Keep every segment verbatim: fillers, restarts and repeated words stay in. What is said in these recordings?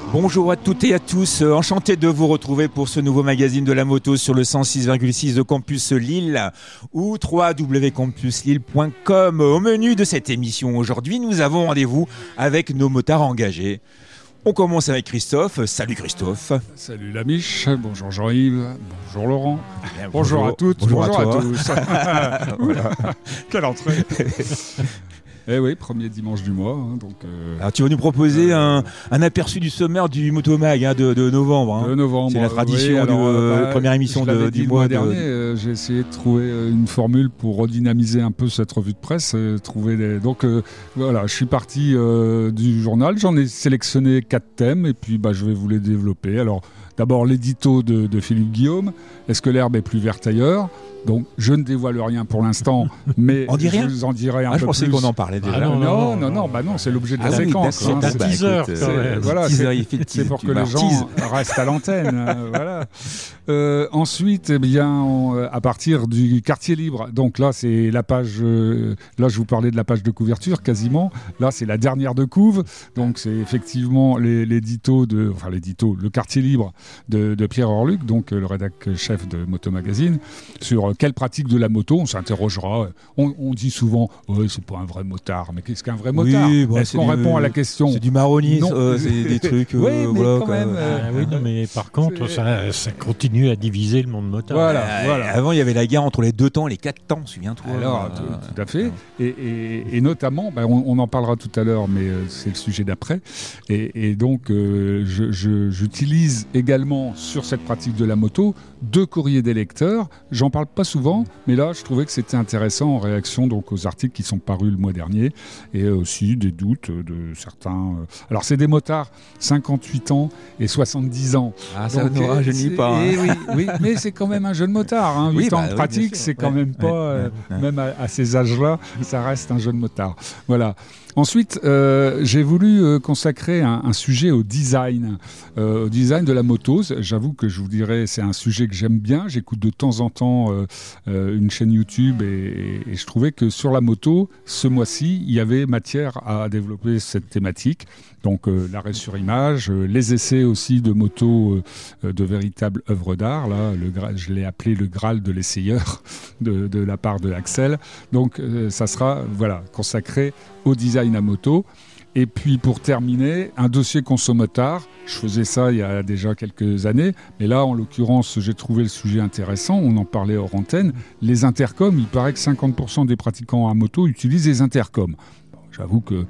Bonjour à toutes et à tous, enchanté de vous retrouver pour ce nouveau magazine de la moto sur le cent six virgule six de Campus Lille ou w w w point campus lille point com. Au menu de cette émission aujourd'hui, nous avons rendez-vous avec nos motards engagés. On commence avec Christophe. Salut Christophe. Salut la Miche, bonjour Jean-Yves, bonjour Laurent, Bien, bonjour, bonjour à toutes, bonjour, bonjour à, à tous. Voilà. Quelle entrée. Eh oui, premier dimanche du mois. Hein, donc, euh, Alors tu vas nous proposer euh, un, un aperçu du sommaire du Motomag hein, de, de novembre. Hein. De novembre. C'est la tradition oui, alors, de euh, bah, première émission de, du le mois. mois de... dernier, euh, j'ai essayé de trouver une formule pour redynamiser un peu cette revue de presse. Euh, trouver des... Donc euh, voilà, je suis parti euh, du journal. J'en ai sélectionné quatre thèmes et puis bah, je vais vous les développer. Alors d'abord l'édito de, de Philippe Guillaume. Est-ce que l'herbe est plus verte ailleurs ? Donc, je ne dévoile rien pour l'instant, mais on dit rien je vous en dirai un ah, peu je pensais plus. qu'on en parlait déjà. Ah, non, non, non, non, bah non, c'est l'objet de ah, la oui, séquence. C'est hein, un c'est, teaser, c'est, quand même. Voilà, teaser, c'est, c'est pour que bah, les gens tease. restent à l'antenne. euh, voilà. Euh, ensuite, eh bien, on, à partir du quartier libre, donc là, c'est la page. Euh, là, je vous parlais de la page de couverture, quasiment. Là, c'est la dernière de couve. Donc, c'est effectivement les, l'édito de, enfin l'édito, le quartier libre de, de Pierre Orluc, donc le rédac chef de Moto Magazine, sur quelle pratique de la moto. On s'interrogera. On, on dit souvent, ouais, c'est pas un vrai motard. Mais qu'est-ce qu'un vrai motard oui, bah, Est-ce qu'on du, répond à la question C'est du marronnisme, euh, c'est des trucs. Euh, oui, mais voilà, quand quoi. même. Euh, ah, oui, non, mais par contre, ça, ça continue à diviser le monde motard. Voilà, euh, voilà. Avant, il y avait la guerre entre les deux temps et les quatre temps, souviens-toi. Alors, euh, tout, tout à fait. Et, et, et notamment, bah, on, on en parlera tout à l'heure, mais euh, c'est le sujet d'après. Et, et donc, euh, je, je, j'utilise également sur cette pratique de la moto deux courriers des lecteurs. J'en parle pas souvent, mais là, je trouvais que c'était intéressant en réaction donc aux articles qui sont parus le mois dernier et aussi des doutes de certains. Alors, c'est des motards cinquante-huit ans et soixante-dix ans. Ah, ça ne rajeunit pas. Hein. Oui, oui, mais c'est quand même un jeune motard. Hein. huit oui, ans bah, de pratique, oui, c'est quand ouais, même pas, ouais, euh, ouais. même à, à ces âges-là, ça reste un jeune motard. Voilà. Ensuite, euh, j'ai voulu euh, consacrer un, un sujet au design, euh, au design de la moto. J'avoue que je vous dirais, c'est un sujet que j'aime bien. J'écoute de temps en temps euh, euh, une chaîne YouTube et, et je trouvais que sur la moto, ce mois-ci, il y avait matière à développer cette thématique. Donc euh, l'arrêt sur image, euh, les essais aussi de motos euh, de véritables œuvres d'art. Là, le gra- je l'ai appelé le Graal de l'essayeur de, de la part de Axel. Donc euh, ça sera voilà consacré au design à moto. Et puis pour terminer, un dossier consommateur. Je faisais ça il y a déjà quelques années, mais là en l'occurrence j'ai trouvé le sujet intéressant, on en parlait hors antenne. Les intercoms, il paraît que cinquante pour cent des pratiquants à moto utilisent les intercoms. Bon, j'avoue que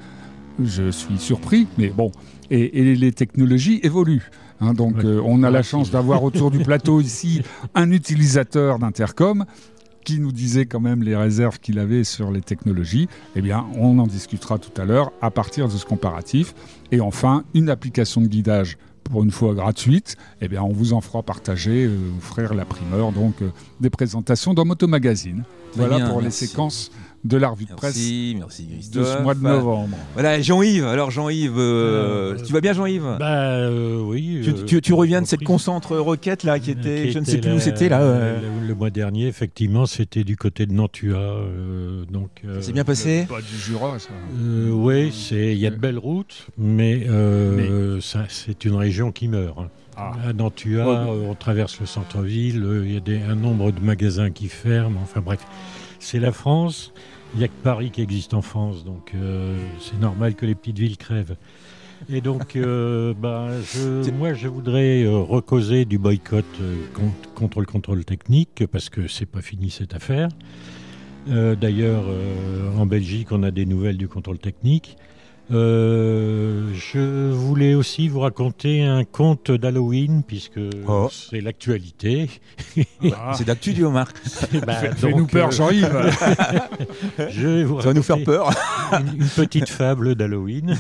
je suis surpris, mais bon, et, et les technologies évoluent. Hein, donc ouais. euh, on a la chance d'avoir autour du plateau ici un utilisateur d'intercom qui nous disait quand même les réserves qu'il avait sur les technologies. Eh bien, on en discutera tout à l'heure à partir de ce comparatif. Et enfin, une application de guidage pour une fois gratuite. Eh bien, on vous en fera partager, euh, offrir la primeur, donc euh, des présentations dans Moto Magazine. Voilà bien, pour merci. les séquences de la revue de presse merci, merci de ce mois de novembre. Voilà, Jean-Yves. Alors Jean-Yves, euh, euh, tu vas bien Jean-Yves ? Bah euh, oui. Tu, tu, tu reviens de cette concentre requête là qui était, qui je ne sais plus la, où c'était là. Euh... Le, le mois dernier, effectivement, c'était du côté de Nantua. Euh, donc. Euh, c'est bien passé ? Pas du Jura, ça. Euh, oui, c'est il y a de belles routes, mais, euh, mais... Ça, c'est une région qui meurt. Hein. Ah. À Nantua, oh, on traverse le centre-ville, il y a des, un nombre de magasins qui ferment, enfin bref. C'est la France, il n'y a que Paris qui existe en France, donc euh, c'est normal que les petites villes crèvent. Et donc, euh, bah, je, moi, je voudrais euh, recauser du boycott euh, contre, contre le contrôle technique, parce que c'est pas fini cette affaire. Euh, d'ailleurs, euh, en Belgique, on a des nouvelles du contrôle technique. Euh, je voulais aussi vous raconter un conte d'Halloween puisque oh. c'est l'actualité. Ah. C'est d'actu du Marc. Bah, Fais-nous peur, euh... Jean-Yves. Je vais vous Ça va nous faire peur. Une, une petite fable d'Halloween.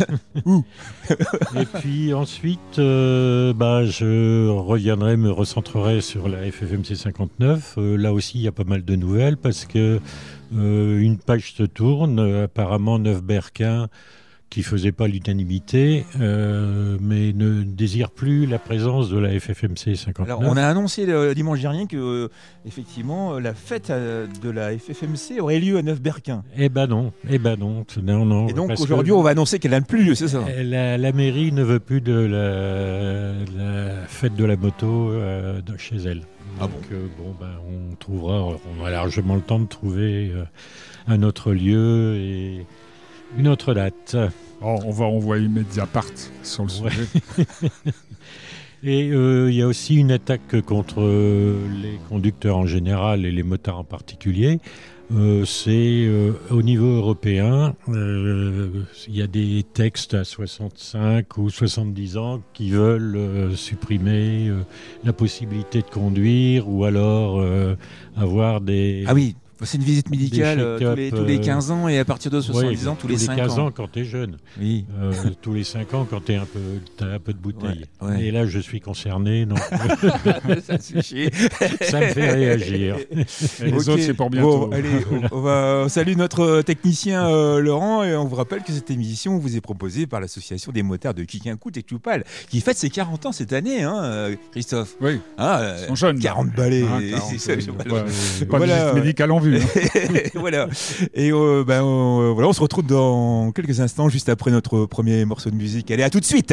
Et puis ensuite, euh, bah, je reviendrai, me recentrerai sur la F F M C cinquante-neuf. Euh, là aussi, il y a pas mal de nouvelles parce que euh, une page se tourne. Euh, apparemment, Neuf Berquin qui ne faisait pas l'unanimité, euh, mais ne désire plus la présence de la F F M C cinquante-neuf. Alors, on a annoncé le dimanche dernier que, euh, effectivement, la fête euh, de la F F M C aurait lieu à Neuf-Berquin. Eh ben non, eh ben non, non, non. Et donc aujourd'hui, on va annoncer qu'elle n'a plus lieu, c'est ça? La, la mairie ne veut plus de la, la fête de la moto euh, de chez elle. Ah donc bon, euh, bon ben, on trouvera, on a largement le temps de trouver euh, un autre lieu et une autre date. Oh, on va envoyer Mediapart sur le sujet. Ouais. Et il euh, y a aussi une attaque contre euh, les conducteurs en général et les motards en particulier. Euh, c'est euh, au niveau européen, il euh, y a des textes à soixante-cinq ou soixante-dix ans qui veulent euh, supprimer euh, la possibilité de conduire ou alors euh, avoir des... Ah oui, c'est une visite médicale euh, tous, les, tous les quinze ans et à partir de soixante-dix ouais, ans, tous les cinq ans. Tous les quinze ans quand tu es jeune. Oui. Euh, tous les cinq ans quand tu as un peu, t'as un peu de bouteille. Ouais, ouais. Et là, je suis concerné. Donc... ça me fait chier. Ça me fait réagir. Et les okay. autres, c'est pour bientôt. Bon, allez, on, on va on salue notre technicien euh, Laurent et on vous rappelle que cette émission vous est proposée par l'association des motards de Quiquincourt et Cloupal qui fête ses quarante ans cette année, hein, Christophe. Oui. Ah, Ils sont jeunes. quarante balais. Ah, quarante, c'est, oui. c'est, ouais, voilà. C'est pas voilà, visite médicale en vue. Voilà. Et euh, ben, euh, voilà, on se retrouve dans quelques instants, juste après notre premier morceau de musique. Allez, à tout de suite.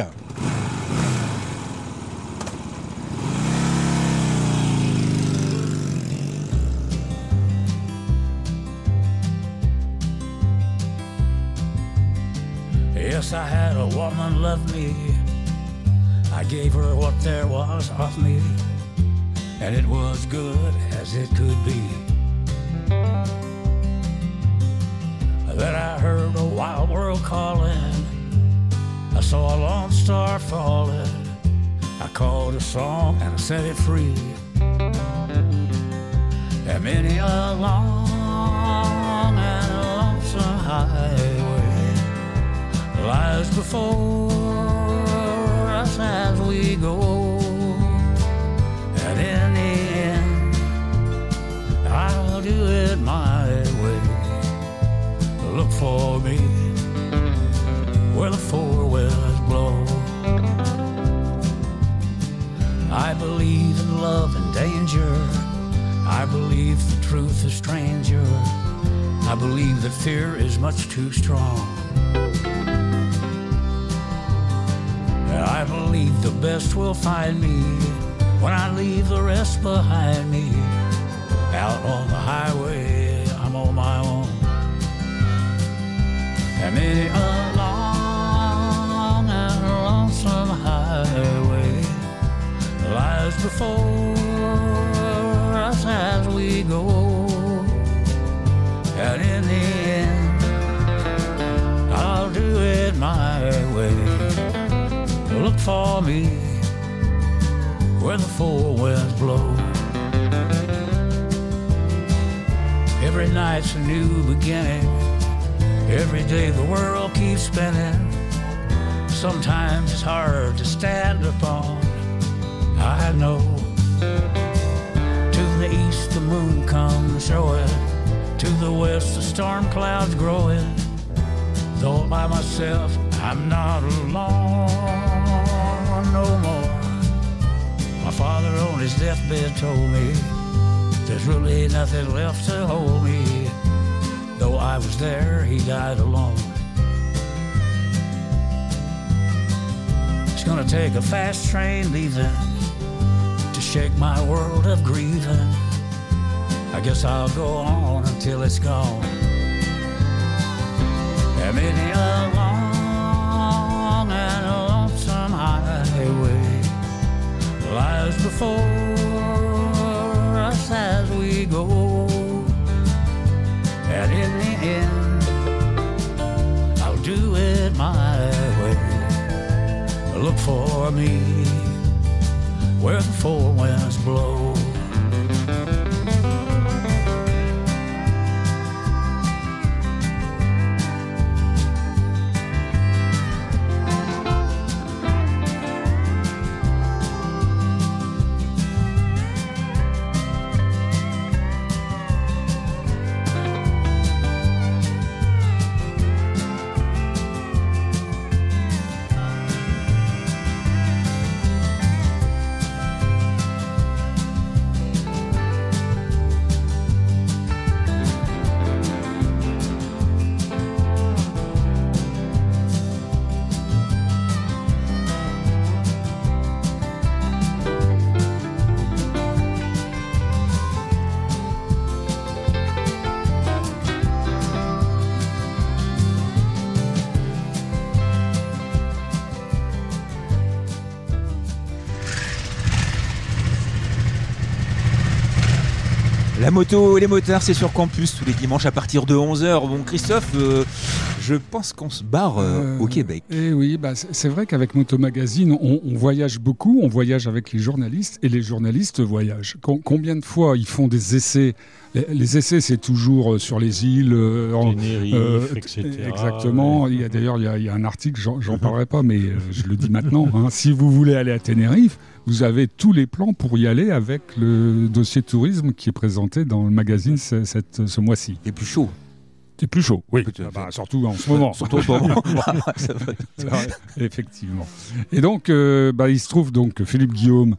Yes, I had a woman love me. I gave her what there was of me, and it was good as it could be. Then I heard a wild world calling, I saw a lone star falling, I called a song and I set it free. And many a long and lonesome highway lies before us as we go, and in the end I'll do it my way. Look for me where the four winds blow. I believe in love and danger. I believe the truth is stranger. I believe that fear is much too strong. I believe the best will find me when I leave the rest behind me. Out on the highway, I'm on my own. And many a long and lonesome highway lies before us as we go. And in the end, I'll do it my way. Look for me where the four winds blow. Every night's a new beginning. Every day the world keeps spinning. Sometimes it's hard to stand upon, I know. To the east the moon comes showing, to the west the storm clouds growing. Though by myself I'm not alone no more. My father on his deathbed told me there's really nothing left to hold me. Though I was there, he died alone. It's gonna take a fast train leaving to shake my world of grieving. I guess I'll go on until it's gone. And many a long and lonesome highway lies before us as we go. And in the end, I'll do it my way. Look for me where the four winds blow. La moto et les motards, c'est sur Campus tous les dimanches à partir de onze heures. Bon, Christophe, euh, je pense qu'on se barre euh, euh, au Québec. Et oui, bah, c'est vrai qu'avec Moto Magazine, on, on voyage beaucoup, on voyage avec les journalistes et les journalistes voyagent. Com- combien de fois ils font des essais? Les essais, c'est toujours sur les îles, euh, Tenerife, euh, et cetera. Exactement. Il y a, d'ailleurs, il y a, il y a un article, j'en, j'en parlerai pas, mais euh, je le dis maintenant. Hein. Si vous voulez aller à Tenerife, vous avez tous les plans pour y aller avec le dossier tourisme qui est présenté dans le magazine ce, cette, ce mois-ci. C'est plus chaud. C'est plus chaud, oui. Ah bah, surtout en ce moment. Surtout en ce moment. Effectivement. Et donc, euh, bah, il se trouve donc que Philippe Guillaume,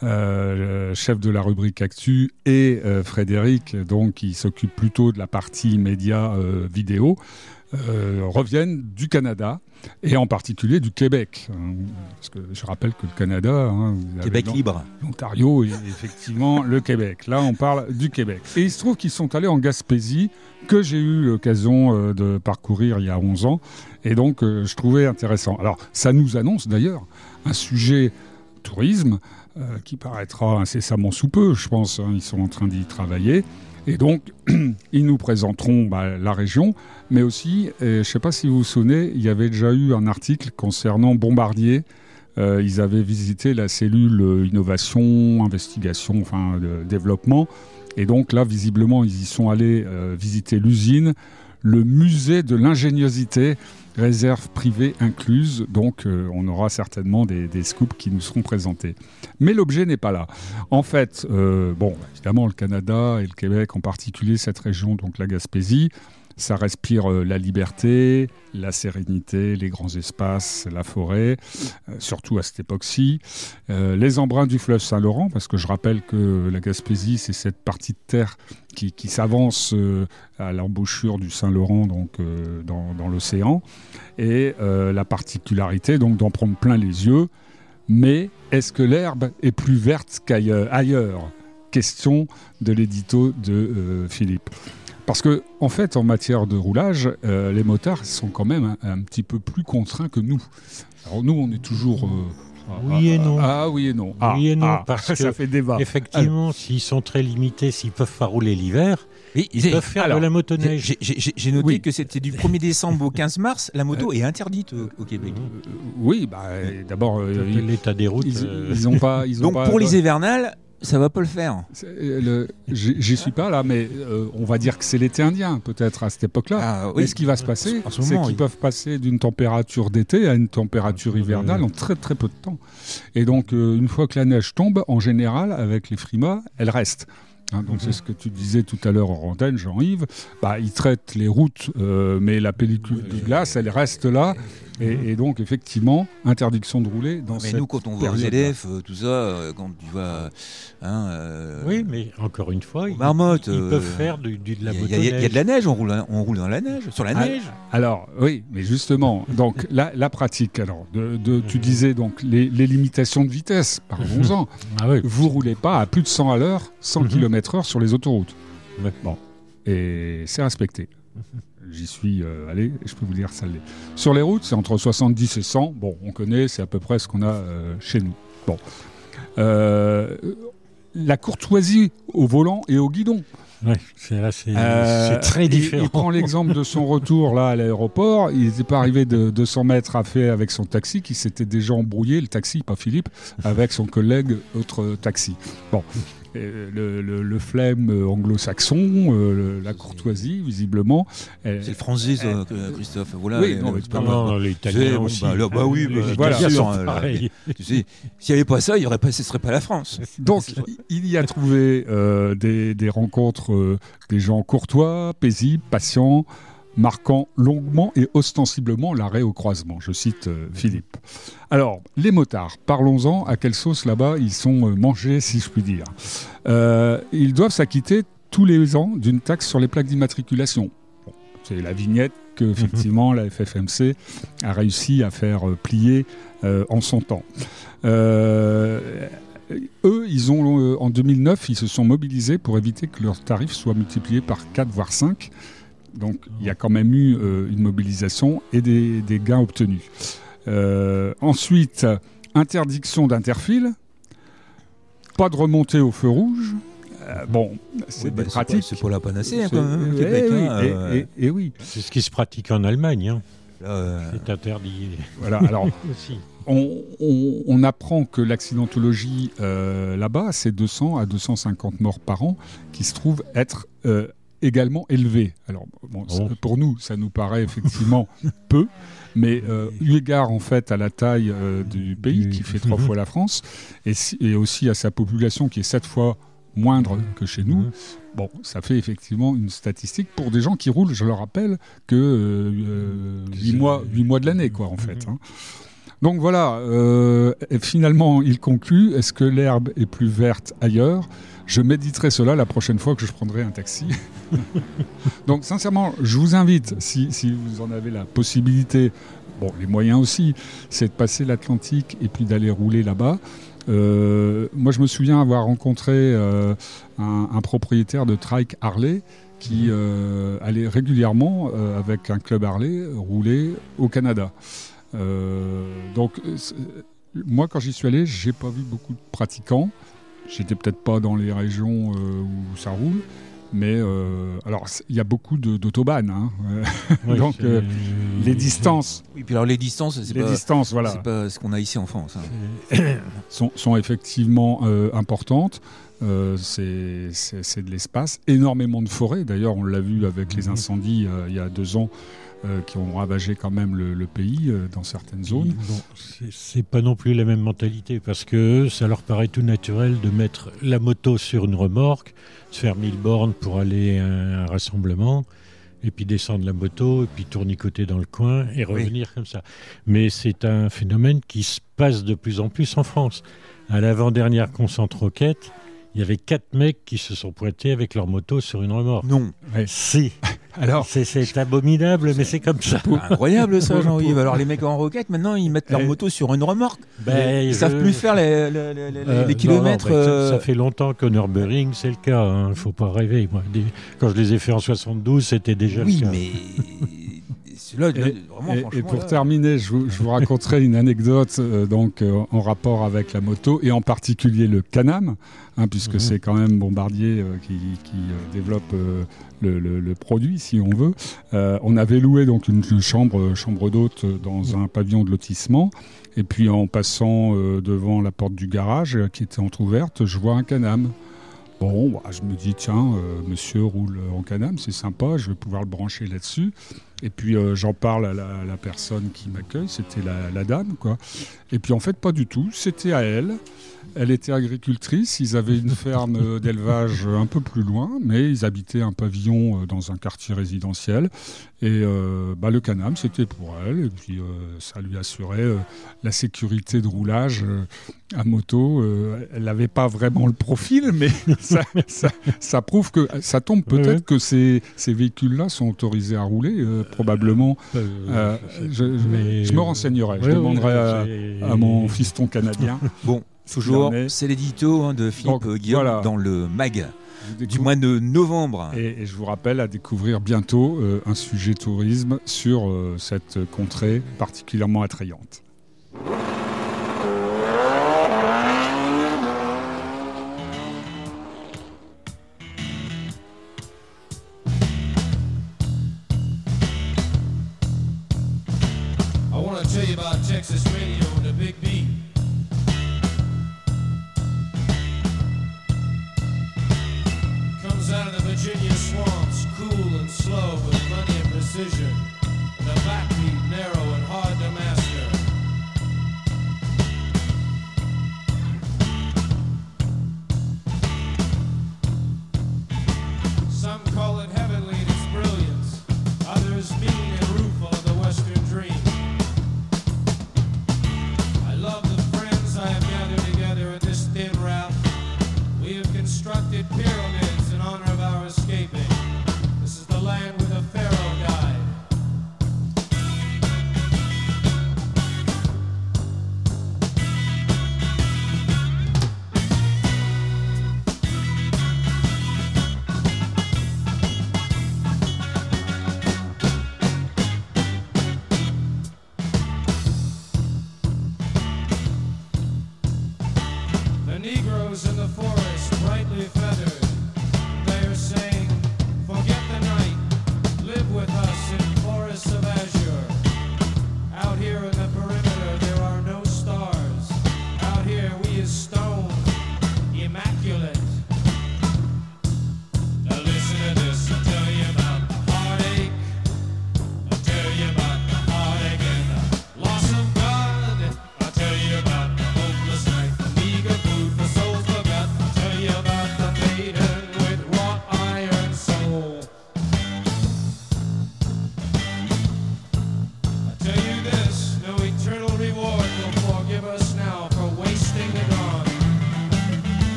Euh, chef de la rubrique Actu, et euh, Frédéric, donc, qui s'occupe plutôt de la partie médias euh, vidéo, euh, reviennent du Canada et en particulier du Québec. Hein, parce que je rappelle que le Canada, hein, vous Québec avez libre, l'Ontario et effectivement le Québec. Là, on parle du Québec. Et il se trouve qu'ils sont allés en Gaspésie, que j'ai eu l'occasion euh, de parcourir il y a onze ans, et donc euh, je trouvais intéressant. Alors, ça nous annonce d'ailleurs un sujet tourisme Euh, qui paraîtra incessamment sous peu, je pense. Hein, ils sont en train d'y travailler. Et donc, ils nous présenteront bah, la région, mais aussi, et je ne sais pas si vous vous souvenez, il y avait déjà eu un article concernant Bombardier. Euh, ils avaient visité la cellule euh, innovation, investigation, enfin, de développement. Et donc là, visiblement, ils y sont allés euh, visiter l'usine, le musée de l'ingéniosité, réserve privée incluse, donc euh, on aura certainement des, des scoops qui nous seront présentés. Mais l'objet n'est pas là. En fait, euh, bon, évidemment, le Canada et le Québec, en particulier cette région, donc la Gaspésie, ça respire euh, la liberté, la sérénité, les grands espaces, la forêt, euh, surtout à cette époque-ci. Euh, les embruns du fleuve Saint-Laurent, parce que je rappelle que la Gaspésie, c'est cette partie de terre qui, qui s'avance euh, à l'embouchure du Saint-Laurent, donc euh, dans, dans l'océan. Et euh, la particularité, donc, d'en prendre plein les yeux. Mais est-ce que l'herbe est plus verte qu'ailleurs ailleurs ? Question de l'édito de euh, Philippe. Parce que, en fait, en matière de roulage, euh, les motards sont quand même un, un petit peu plus contraints que nous. Alors nous, on est toujours... Euh, oui ah, et non. Ah oui et non. Ah, oui et non, ah, parce ça que fait débat. effectivement, alors, s'ils sont très limités, s'ils peuvent pas rouler l'hiver, oui, ils peuvent faire alors, de la motoneige. J'ai, j'ai, j'ai noté oui. que c'était du premier décembre au quinze mars, la moto est interdite au, au Québec. Euh, oui, bah, d'abord... Euh, l'état des routes... Ils, euh... ils ont pas, ils ont Donc pas, pour les hivernales... Ça va pas le faire. Le, j'y suis pas là, mais euh, on va dire que c'est l'été indien, peut-être à cette époque-là. Ah, oui. Mais ce qui va se passer, ce c'est moment, qu'ils oui. peuvent passer d'une température d'été à une température hivernale en très très peu de temps. Et donc, euh, une fois que la neige tombe, en général, avec les frimas, elle reste. Hein, donc, mm-hmm. c'est ce que tu disais tout à l'heure en antenne, Jean-Yves. Bah, ils traitent les routes, euh, mais la pellicule de glace, elle reste là. Et, et donc, effectivement, interdiction de rouler dans mais cette nous, quand on va aux E D F, euh, tout ça, euh, quand tu vas... Hein, euh, oui, mais encore une fois, ils, marmotte, ils, ils euh, peuvent faire du, du, de la motoneige. Il y, y a de la neige, on roule, on roule dans la neige, sur la neige. Alors, oui, mais justement, donc la, la pratique, alors, de, de, tu disais donc les, les limitations de vitesse, parlons-en. Ah oui. Vous ne roulez pas à plus de cent à l'heure, cent kilomètres heure sur les autoroutes. Ouais. Bon, et c'est respecté. J'y suis euh, allé, et je peux vous dire ça l'est. Sur les routes, c'est entre soixante-dix et cent. Bon, on connaît, c'est à peu près ce qu'on a euh, chez nous. Bon. Euh, la courtoisie au volant et au guidon. Oui, c'est, là, c'est, euh, c'est très différent. Il, il prend l'exemple de son retour là, à l'aéroport. Il n'était pas arrivé de deux cents mètres à fait avec son taxi, qui s'était déjà embrouillé, le taxi, pas Philippe, avec son collègue, autre taxi. Bon. Le, le, le flemme anglo-saxon, euh, la courtoisie, visiblement. Elle, c'est le français, ça, elle, Christophe. Voilà, oui, non, pas non, l'italien aussi. Bah, là, bah oui, bah, voilà. Pareil. Tu sais, s'il n'y avait pas ça, il y aurait pas, ce ne serait pas la France. Donc, il y a trouvé euh, des, des rencontres, euh, des gens courtois, paisibles, patients, marquant longuement et ostensiblement l'arrêt au croisement. Je cite euh, Philippe. Alors, les motards, parlons-en. À quelle sauce là-bas ils sont euh, mangés, si je puis dire. Euh, ils doivent s'acquitter tous les ans d'une taxe sur les plaques d'immatriculation. Bon, c'est la vignette que, effectivement, la F F M C a réussi à faire euh, plier euh, en son temps. Euh, eux, ils ont, euh, en deux mille neuf, ils se sont mobilisés pour éviter que leurs tarifs soient multipliés par quatre, voire cinq. Donc, il y a quand même eu euh, une mobilisation et des, des gains obtenus. Euh, ensuite, interdiction d'interfile, pas de remontée au feu rouge, Euh, bon, c'est oui, des bah, pratiques. C'est pas, c'est pas la panacée, hein, C'est- quand même, eh Québec, oui, hein, et, euh, et- et oui. C'est ce qui se pratique en Allemagne. Hein. là, euh, C'est interdit Voilà. Alors, aussi. on, on- on apprend que l'accidentologie euh, là-bas, c'est deux cents à deux cent cinquante morts par an, qui se trouvent être euh, également élevés. Alors, bon, Oh. ça- pour nous, ça nous paraît effectivement peu, mais euh, eu égard en fait à la taille euh, du pays, qui fait trois fois la France, et, si- et aussi à sa population qui est sept fois moindre que chez nous, Mhm. bon, ça fait effectivement une statistique pour des gens qui roulent, je le rappelle, que euh, huit mois, huit mois de l'année, quoi, en fait. hein. Donc voilà, euh, et finalement, il conclut, est-ce que l'herbe est plus verte ailleurs ? Je méditerai cela la prochaine fois que je prendrai un taxi. Donc sincèrement, je vous invite, si, si vous en avez la possibilité, bon, les moyens aussi, c'est de passer l'Atlantique et puis d'aller rouler là-bas. Euh, moi, je me souviens avoir rencontré euh, un, un propriétaire de trike Harley qui euh, allait régulièrement, euh, avec un club Harley, rouler au Canada. Euh, donc, c'est- moi, quand j'y suis allé, j'ai pas vu beaucoup de pratiquants. J'étais peut-être pas dans les régions euh, où ça roule, mais euh, alors il y a beaucoup de, d'autobanes. Hein. Oui, Donc, c'est- euh, les distances, oui, puis alors les distances, c'est les pas, distances, voilà, c'est pas ce qu'on a ici en France. hein. sont, sont effectivement euh, importantes. Euh, c'est, c'est, c'est de l'espace, énormément de forêts. D'ailleurs, on l'a vu avec les incendies euh, il y a deux ans. Euh, qui ont ravagé quand même le, le pays euh, dans certaines zones. Bon, c'est- c'est pas non plus la même mentalité parce que ça leur paraît tout naturel de mettre la moto sur une remorque, de faire mille bornes pour aller à un rassemblement, et puis descendre la moto, et puis tournicoter dans le coin et revenir comme ça. Mais c'est un phénomène qui se passe de plus en plus en France. À l'avant-dernière Concentre Roquette, il y avait quatre mecs qui se sont pointés avec leur moto sur une remorque. Non. Si, Alors, c'est, c'est abominable, mais c'est comme ça. Incroyable ça, Jean-Yves. Alors les mecs en roquette, maintenant ils mettent leur Eh. moto sur une remorque. Ben, Ils je- savent plus faire les, les- les- les- Euh, les non, kilomètres. non, mais ça, euh, ça fait longtemps qu'au Nürburgring, c'est le cas. Il ne faut pas rêver. Moi. Des- Quand je les ai fait en soixante-douze, c'était déjà oui, le cas. mais là, là, Et, vraiment, et- franchement, et pour là- terminer, je vous, je vous raconterai une anecdote euh, donc, euh, en rapport avec la moto et en particulier le Can-Am, hein, puisque Mhm. c'est quand même Bombardier euh, qui, qui, euh, développe euh, le, le- le produit, si on veut. Euh, on avait loué donc une, une chambre, chambre d'hôte dans un pavillon de lotissement. Et puis en passant euh, devant la porte du garage euh, qui était entrouverte, je vois un Can-Am. Bon, bah, je me dis, tiens, euh, monsieur roule en Can-Am, c'est sympa, je vais pouvoir le brancher là-dessus. Et puis euh, j'en parle à la, la personne qui m'accueille, c'était la, la dame, quoi. Et puis en fait, pas du tout, c'était à elle. Elle était agricultrice, ils avaient une ferme euh, d'élevage un peu plus loin, mais ils habitaient un pavillon euh, dans un quartier résidentiel. Et euh, bah, le Can-Am, c'était pour elle. Et puis euh, ça lui assurait euh, la sécurité de roulage euh, à moto. Euh, elle n'avait pas vraiment le profil, mais ça, ça, ça prouve que ça tombe peut-être Ouais, ouais. que ces, ces véhicules-là sont autorisés à rouler, euh, probablement. Euh, Euh, je, je- mais- je me renseignerai, je Ouais, demanderai ouais, à, c'est- à mon fiston canadien. Bon, toujours, en est. c'est l'édito hein, de Philippe Donc, Guillaume voilà. dans le mag Je du découvre- mois de novembre. Et, et je vous rappelle à découvrir bientôt euh, un sujet tourisme sur euh, cette contrée particulièrement attrayante. I want to tell you about Texas radio and the Big Beat. Comes out of the Virginia swamps, cool and slow with plenty of precision. And the backbeat narrow and hard to master. Some call it heavenly in its brilliance, others mean and rueful of the Western dream. I love the friends I have gathered together in this thin route. We have constructed pyramids in honor of our escaping. This is the land where the Pharaoh died. The Negroes in the forest, brightly feathered,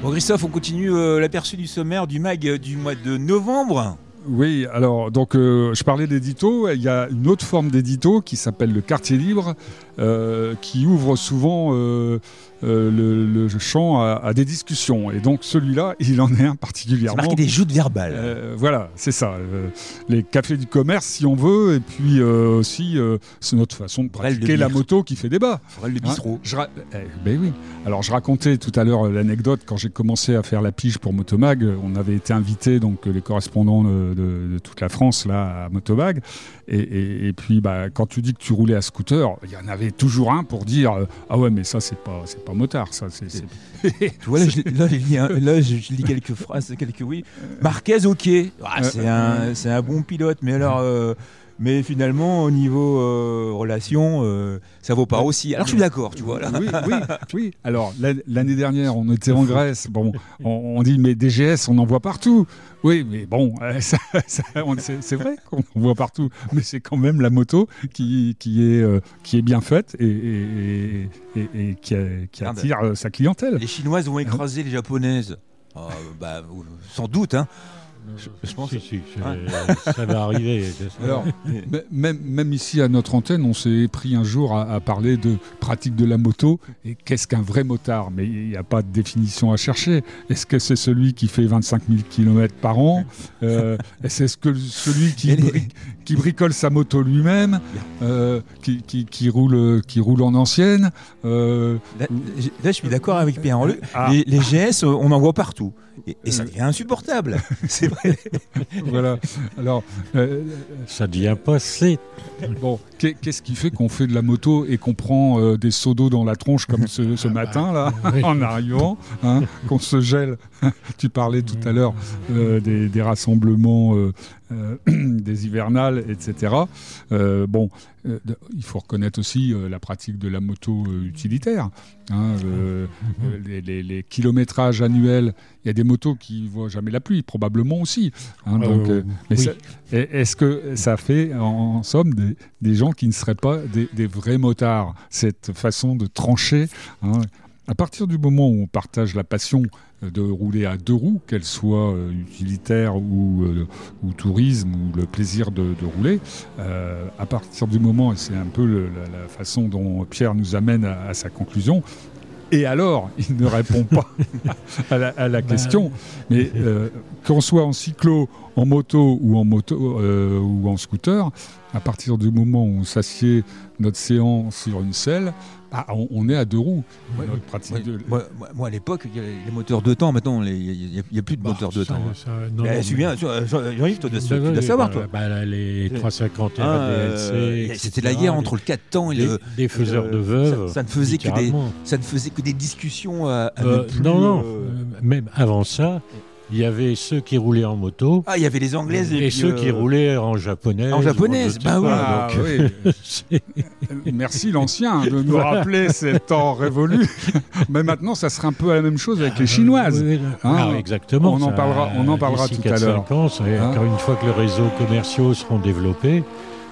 Bon, Christophe, on continue euh, l'aperçu du sommaire du mag euh, du mois de novembre. Oui, alors donc euh, je parlais d'édito, il y a une autre forme d'édito qui s'appelle le quartier libre, euh, qui ouvre souvent euh, euh, le, le champ à, à des discussions. Et donc celui-là, il en est un particulièrement. C'est marqué des joutes verbales. Euh, voilà, c'est ça. Euh, les cafés du commerce, si on veut, et puis euh, aussi, euh, c'est notre façon de pratiquer la moto qui fait débat. Forel le bistrot. Hein, je ra- eh, ben oui. Alors je racontais tout à l'heure l'anecdote quand j'ai commencé à faire la pige pour Motomag. On avait été invités, donc les correspondants de, de, de toute la France là à Motomag. Et, et, et puis bah, quand tu dis que tu roulais à scooter, il y en avait toujours un pour dire euh, ah ouais mais ça c'est pas c'est pas motard ça c'est. c'est... Tu vois là je, là, je lis, un, là je, je lis quelques phrases quelques oui. Marquez ok. Ah, c'est un c'est un bon pilote mais alors. Euh... Mais finalement, au niveau euh, relation, euh, ça vaut pas aussi. Alors je suis d'accord, tu vois. Là. Oui, oui, oui. Alors l'année dernière, on était en Grèce. Bon, on, on dit mais D G S, on en voit partout. Oui, mais bon, ça, ça, on, c'est, c'est vrai qu'on en voit partout, mais c'est quand même la moto qui, qui est euh, qui est bien faite et, et, et, et qui, a, qui attire euh, sa clientèle. Les Chinoises vont écraser les Japonaises. Oh, bah, sans doute, hein. Je, je pense que si, si, ouais. Ça va arriver. Alors, même, même ici à notre antenne, on s'est pris un jour à, à parler de pratique de la moto et qu'est-ce qu'un vrai motard. Mais il n'y a pas de définition à chercher. Est-ce que c'est celui qui fait vingt-cinq mille kilomètres par an euh, Est-ce que celui qui, bri- qui bricole sa moto lui-même, euh, qui, qui, qui, roule, qui roule en ancienne euh, là, là, je suis d'accord avec Pierre. Ah. Les, les G S, on en voit partout. Et, et ça devient insupportable. C'est vrai. Voilà. Alors, euh, ça devient passé. Bon, qu'est-ce qui fait qu'on fait de la moto et qu'on prend euh, des seaux d'eau dans la tronche comme ce, ce matin là, oui. en arrivant, hein, qu'on se gèle. Tu parlais tout à l'heure euh, des, des rassemblements, euh, euh, des hivernales, et cetera. Euh, bon, euh, il faut reconnaître aussi euh, la pratique de la moto euh, utilitaire. Hein, euh, euh, les, les, les kilométrages annuels, il y a des motos qui ne voient jamais la pluie, probablement aussi. Hein, donc, euh, mais oui. ça, est-ce que ça fait en, en somme des, des gens qui ne seraient pas des, des vrais motards, cette façon de trancher, hein, à partir du moment où on partage la passion de rouler à deux roues, qu'elle soit euh, utilitaire ou, euh, ou tourisme ou le plaisir de, de rouler, euh, à partir du moment, et c'est un peu le, la, la façon dont Pierre nous amène à, à sa conclusion, et alors, il ne répond pas à la, à la question, mais euh, qu'on soit en cyclo, en moto ou en, moto, euh, ou en scooter, à partir du moment où on s'assied notre séant sur une selle, ah, on, on est à deux roues. Ouais, notre pratique ouais, de... moi, moi, moi, à l'époque, il y avait les moteurs deux temps. Maintenant, il n'y a, a plus de bah, moteurs deux temps. Ça, non, non, je bien. Jean-Yves, tu dois, tu dois savoir, toi. Bah, bah, les trois cent cinquante ah, D L C. Euh, c'était la guerre entre le quatre temps et les, le. Les faiseurs et le, de veuves. Ça, ça, ne faisait que des, ça ne faisait que des discussions à, à euh, ne plus, non, non. Euh... Même avant ça. Il y avait ceux qui roulaient en moto. Ah, il y avait les Anglaises. Et, et puis, ceux euh... qui roulaient en japonaise. En japonaise, bah oui. Ah, oui. Merci l'ancien de nous rappeler ces temps révolus. Mais maintenant, ça serait un peu la même chose avec les chinoises. Oui, oui. Hein, ah, exactement. On en parlera, on en parlera tout à l'heure. Ans, hein car une fois que les réseaux commerciaux seront développés,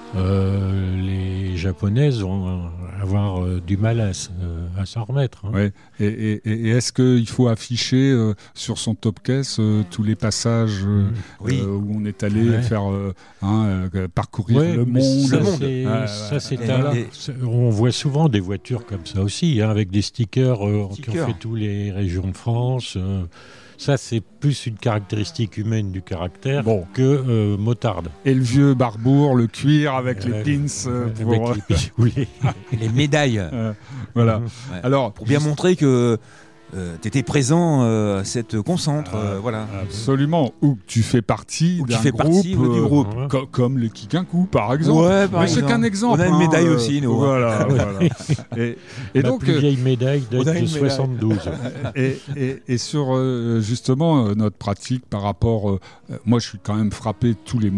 euh, les japonaises vont avoir euh, du mal à, euh, à s'en remettre. Hein. Ouais. Et, et, et est-ce qu'il faut afficher euh, sur son top case euh, tous les passages euh, oui. euh, où on est allé ouais. faire euh, hein, euh, parcourir ouais, le monde, ça, le monde. C'est, ah, ça, c'est et, un, et, on voit souvent des voitures comme ça aussi, hein, avec des stickers, euh, stickers qui ont fait toutes les régions de France. Euh, Ça, c'est plus une caractéristique humaine du caractère bon. que euh, motarde. Et le vieux barbour, le cuir avec euh, les pins. Euh, pour... Avec les, les... les médailles. Euh, voilà. Ouais. Alors, pour bien juste... montrer que euh, tu étais présent euh, à cette concentre. Euh, euh, voilà. Absolument. Ou que tu fais partie Ou d'un tu fais groupe, partie euh, du groupe. Euh, co- comme les Kikinkou, par exemple. Ouais, par Mais exemple. c'est qu'un exemple. On a une hein, médaille euh, aussi, nous. Voilà. voilà. Et, et La donc, plus vieille médaille date de médaille. soixante-douze. et, et, et sur euh, justement euh, notre pratique par rapport... Euh, moi, je suis quand même frappé tous les mois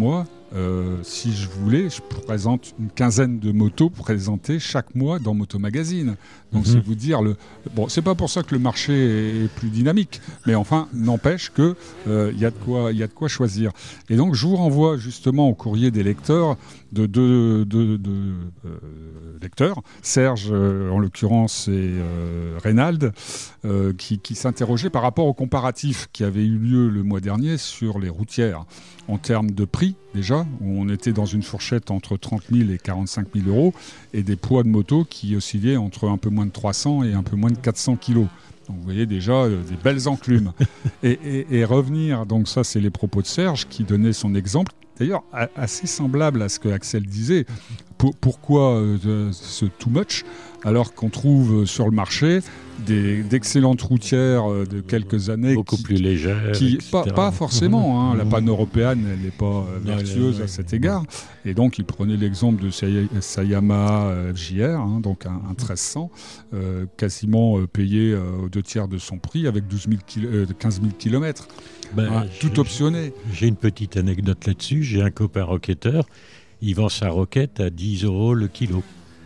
Euh, si je voulais, je présente une quinzaine de motos présentées chaque mois dans Moto Magazine. Donc mmh. c'est vous dire le. Bon, c'est pas pour ça que le marché est plus dynamique, mais enfin, n'empêche que il euh, y a de quoi, il y a de quoi choisir. Et donc, je vous renvoie justement au courrier des lecteurs de deux de, de, de, euh, lecteurs, Serge euh, en l'occurrence et euh, Reynald, euh, qui, qui s'interrogeaient par rapport au comparatif qui avait eu lieu le mois dernier sur les routières. En termes de prix, déjà, où on était dans une fourchette entre trente mille et quarante-cinq mille euros, et des poids de moto qui oscillaient entre un peu moins de trois cents et un peu moins de quatre cents kilos. Donc vous voyez déjà euh, des belles enclumes. et, et, et revenir, donc ça c'est les propos de Serge qui donnait son exemple, d'ailleurs a, assez semblable à ce que Axel disait. Pour, pourquoi euh, ce too much alors qu'on trouve sur le marché des, d'excellentes routières de quelques années beaucoup qui, plus légères, qui, pas, pas forcément, hein, la pan-européenne elle n'est pas vertueuse à cet égard, et donc il prenait l'exemple de Sayama F J R, hein, donc un, un treize cents euh, quasiment euh, payé euh, aux deux tiers de son prix avec douze mille kilo, euh, quinze mille kilomètres, ben, hein, tout optionné. J'ai une petite anecdote là-dessus, j'ai un copain roquetteur, il vend sa roquette à dix euros le kilo.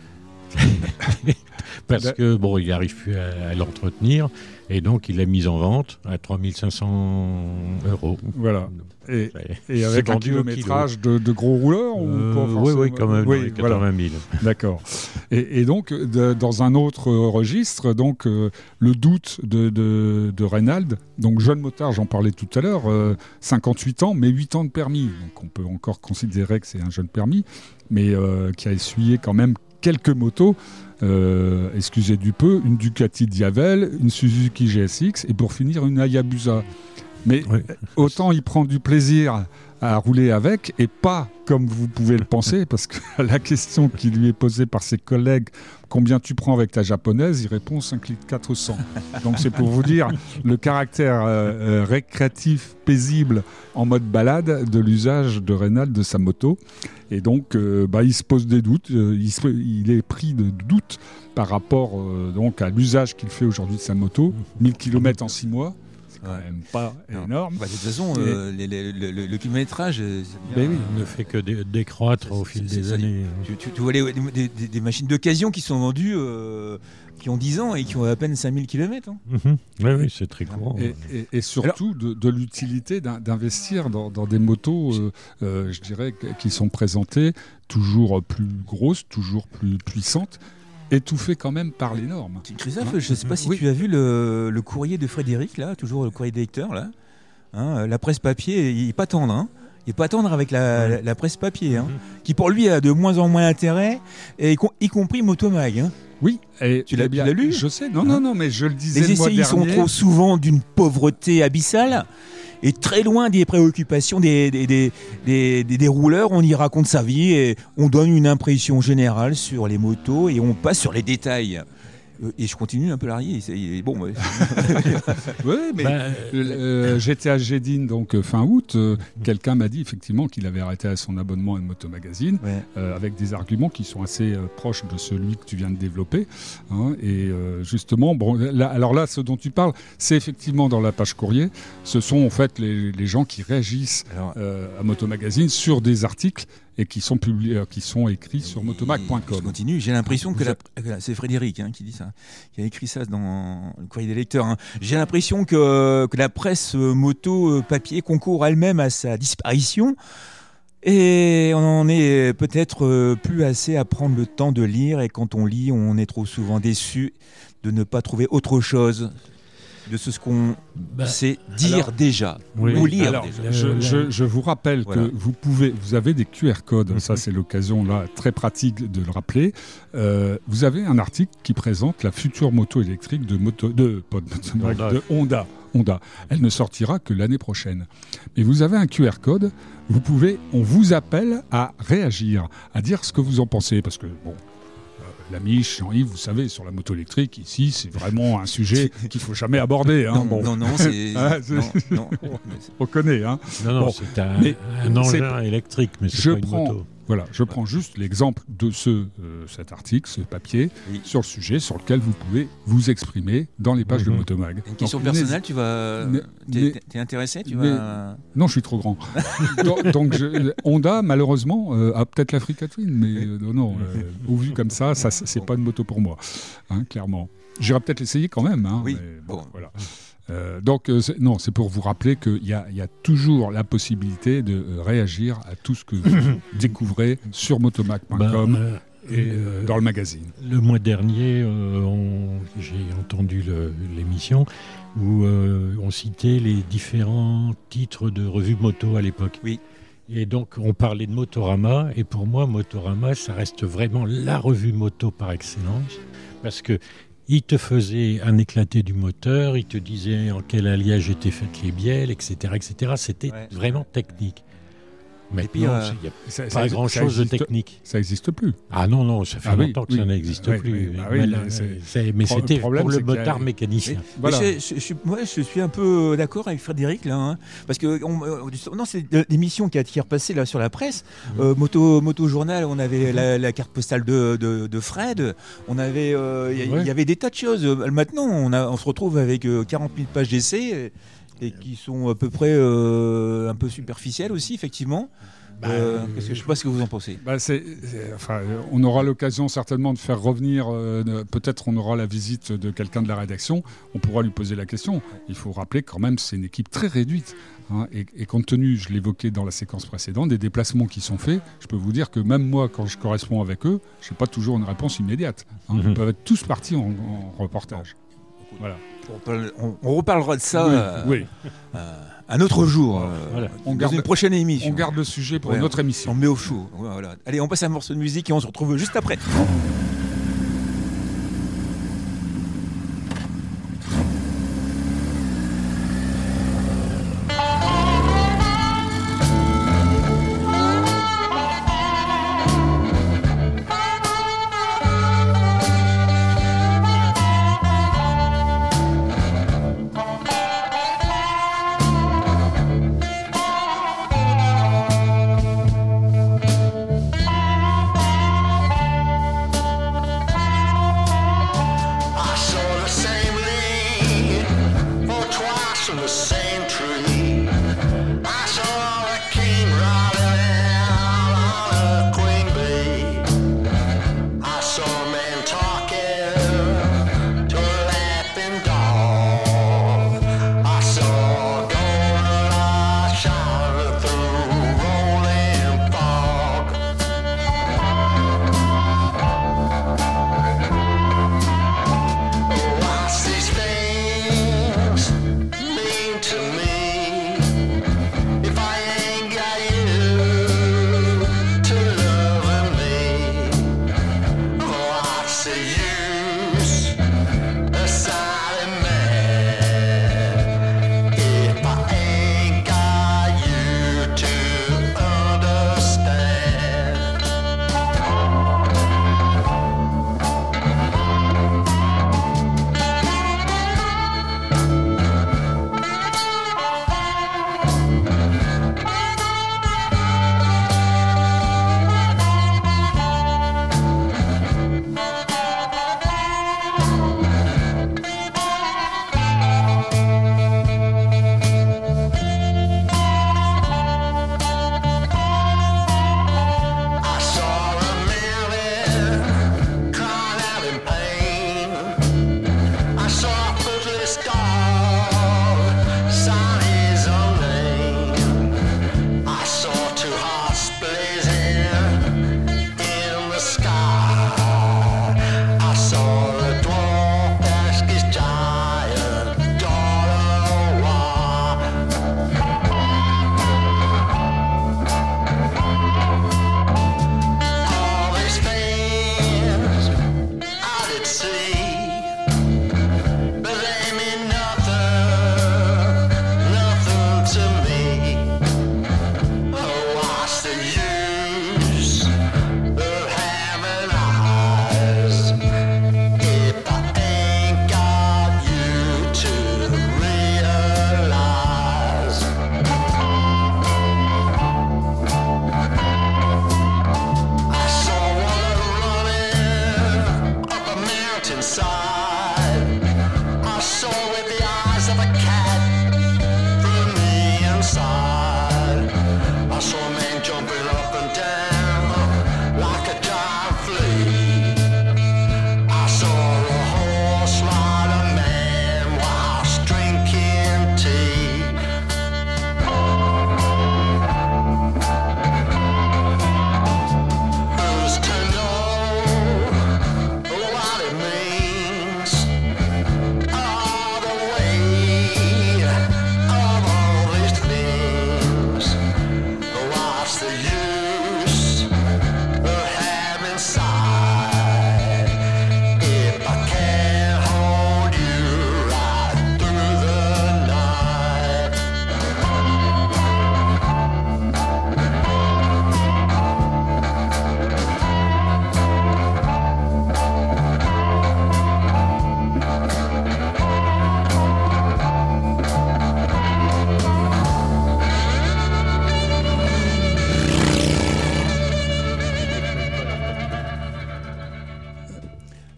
Parce que bon, il n'arrive plus à, à l'entretenir et donc il l'a mise en vente à trois mille cinq cents euros. Voilà. Et, et avec un kilométrage de, de gros rouleurs euh, ou pas Oui, oui, quand même, oui, quatre-vingt mille. Voilà. D'accord. Et, et donc, de, dans un autre registre, donc, euh, le doute de, de, de Reynald, donc jeune motard, j'en parlais tout à l'heure, euh, cinquante-huit ans, mais huit ans de permis. Donc on peut encore considérer que c'est un jeune permis, mais euh, qui a essuyé quand même quelques motos, euh, excusez du peu, une Ducati Diavel, une Suzuki G S X et pour finir une Hayabusa. Mais oui. Autant il prend du plaisir à rouler avec et pas comme vous pouvez le penser, parce que la question qui lui est posée par ses collègues, combien tu prends avec ta japonaise, il répond cinq litres quatre cents. Donc c'est pour vous dire le caractère euh, euh, récréatif, paisible, en mode balade de l'usage de Reynald de sa moto. Et donc euh, bah, il se pose des doutes, euh, il, se, il est pris de doutes par rapport euh, donc à l'usage qu'il fait aujourd'hui de sa moto, mille kilomètres en six mois. Quand même pas non. énorme. Bah, de toute façon, euh, les, les, le, le, le kilométrage bien, oui. ne fait que dé- décroître c'est, au fil c'est, des c'est, années. Tu, tu, tu vois les, des, des, des machines d'occasion qui sont vendues, euh, qui ont dix ans et qui ont à peine cinq mille kilomètres. Hein. Mm-hmm. Oui, oui, c'est très courant. Et, et, et surtout Alors, de, de l'utilité d'investir dans, dans des motos, euh, euh, je dirais, qui sont présentées toujours plus grosses, toujours plus puissantes, étouffé quand même par les normes. Christophe, hein je ne sais pas si oui. tu as vu le, le courrier de Frédéric, là, toujours le courrier des lecteurs, là. Hein, la presse papier, il n'est pas tendre, hein. Il n'est pas tendre avec la, la, la presse papier, hein, mmh. qui pour lui a de moins en moins d'intérêt, et, y compris Motomag. Hein. Oui, et tu l'as, bien, tu l'as lu ? Je sais, non, hein non, non, mais je le disais les le mois dernier. Les essais sont trop souvent d'une pauvreté abyssale. Et très loin des préoccupations des, des, des, des, des, des rouleurs, on y raconte sa vie et on donne une impression générale sur les motos et on passe sur les détails. Et je continue un peu l'arrière. Bon, ouais. oui, mais bah, euh, j'étais à Gédine donc fin août. Euh, quelqu'un m'a dit effectivement qu'il avait arrêté à son abonnement à Moto Magazine, ouais. euh, avec des arguments qui sont assez euh, proches de celui que tu viens de développer. Hein, et euh, justement, bon, là, alors là, ce dont tu parles, c'est effectivement dans la page courrier. Ce sont en fait les, les gens qui réagissent alors, euh, à Moto Magazine sur des articles et qui sont publiés, qui sont écrits sur motomag point com. Je continue. J'ai l'impression que la, c'est Frédéric hein, qui dit ça, qui a écrit ça dans le courrier des lecteurs. Hein. J'ai l'impression que, que la presse moto papier concourt elle-même à sa disparition. Et on en est peut-être plus assez à prendre le temps de lire. Et quand on lit, on est trop souvent déçu de ne pas trouver autre chose de ce qu'on bah, sait dire alors, déjà oui, ou lire alors, déjà. Je, je, je vous rappelle voilà. que vous pouvez, vous avez des Q R codes, mm-hmm. ça c'est l'occasion là très pratique de le rappeler. Euh, vous avez un article qui présente la future moto électrique de moto de, pas de, Honda. de Honda. Honda. Elle ne sortira que l'année prochaine. Mais vous avez un Q R code. Vous pouvez, on vous appelle à réagir, à dire ce que vous en pensez, parce que bon. La Mich, Jean-Yves, vous savez, sur la moto électrique, ici, c'est vraiment un sujet qu'il ne faut jamais aborder. Hein. Non, bon. non, non, c'est... ah, c'est... non, non. On connaît. Hein. Non, non, bon. c'est un, un engin électrique, mais c'est je pas une prends, moto. Voilà, je prends juste l'exemple de ce, euh, cet article, ce papier, Oui. sur le sujet sur lequel vous pouvez vous exprimer dans les pages Mhm. de Motomag. Une question Donc, personnelle, tu vas. mais- T'es, mais- t'es- t'es intéressé tu mais- vas... Non, je suis trop grand. donc, donc je- Honda, malheureusement, euh, a peut-être l'Africa Twin, mais euh, non, non, euh, au vu comme ça, ça c'est Bon. pas une moto pour moi, hein, clairement. J'irai peut-être l'essayer quand même. Hein, Oui, mais bon. voilà. Euh, donc, euh, c'est- non, c'est pour vous rappeler qu'il y a, il y a toujours la possibilité de euh, réagir à tout ce que vous découvrez sur motomag point com Ben, euh, et euh, euh, dans le magazine. Le mois dernier, euh, on- j'ai entendu le- l'émission où euh, on citait les différents titres de revues moto à l'époque. Oui. Et donc, on parlait de Motorama. Et pour moi, Motorama, ça reste vraiment la revue moto par excellence. Parce que il te faisait un éclaté du moteur, il te disait en quel alliage étaient faites les bielles, et cetera, et cetera. C'était Ouais. vraiment technique. puis, Maintenant, euh, il n'y a Ça, pas ça- grand-chose ça de existe- technique. Ça n'existe plus. Ah non, non, ça fait Ah oui, longtemps que oui. ça n'existe Ouais, plus. oui, bah oui, mais là, mais c'est- c'est- mais Pro- le c'était problème, pour le c'est qu'il y a- motard mécanicien. Voilà. Mais je, je- je- moi, je suis un peu d'accord avec Frédéric là, hein, parce que on, euh, non, c'est l'émission qui a qui est repassée là sur la presse. Euh, Moto, Moto Journal, on avait la, la carte postale de, de, de Fred. On avait, euh, il y, Ouais. y avait des tas de choses. Euh, Maintenant, on, a, on se retrouve avec euh, quarante mille pages d'essais et, et qui sont à peu près euh, un peu superficielles aussi, effectivement. Bah, Euh, qu'est-ce que- je sais pas ce que vous en pensez. Bah, c'est- c'est- enfin, euh, on aura l'occasion certainement de faire revenir, euh, de- peut-être on aura la visite de quelqu'un de la rédaction, on pourra lui poser la question. Il faut rappeler quand même c'est une équipe très réduite. Hein, et, et compte tenu, je l'évoquais dans la séquence précédente, des déplacements qui sont faits, je peux vous dire que même moi, quand je corresponds avec eux, je n'ai pas toujours une réponse immédiate. Hein. Mhm. Ils peuvent être tous partis en, en reportage. Voilà. On, parle- on- on reparlera de ça Oui, euh, oui. euh, un autre jour, euh, Voilà. On dans garde- une prochaine émission. On garde le sujet pour Ouais, une autre On émission. met au chaud. Voilà. Allez, on passe à un morceau de musique et on se retrouve juste après. Thank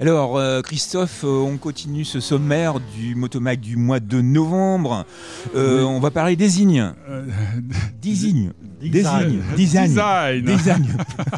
Alors, euh, Christophe, euh, on continue ce sommaire du Motomag du mois de novembre. Euh, oui. On va parler désigne. Euh, désigne. Design. Design. Design. Design.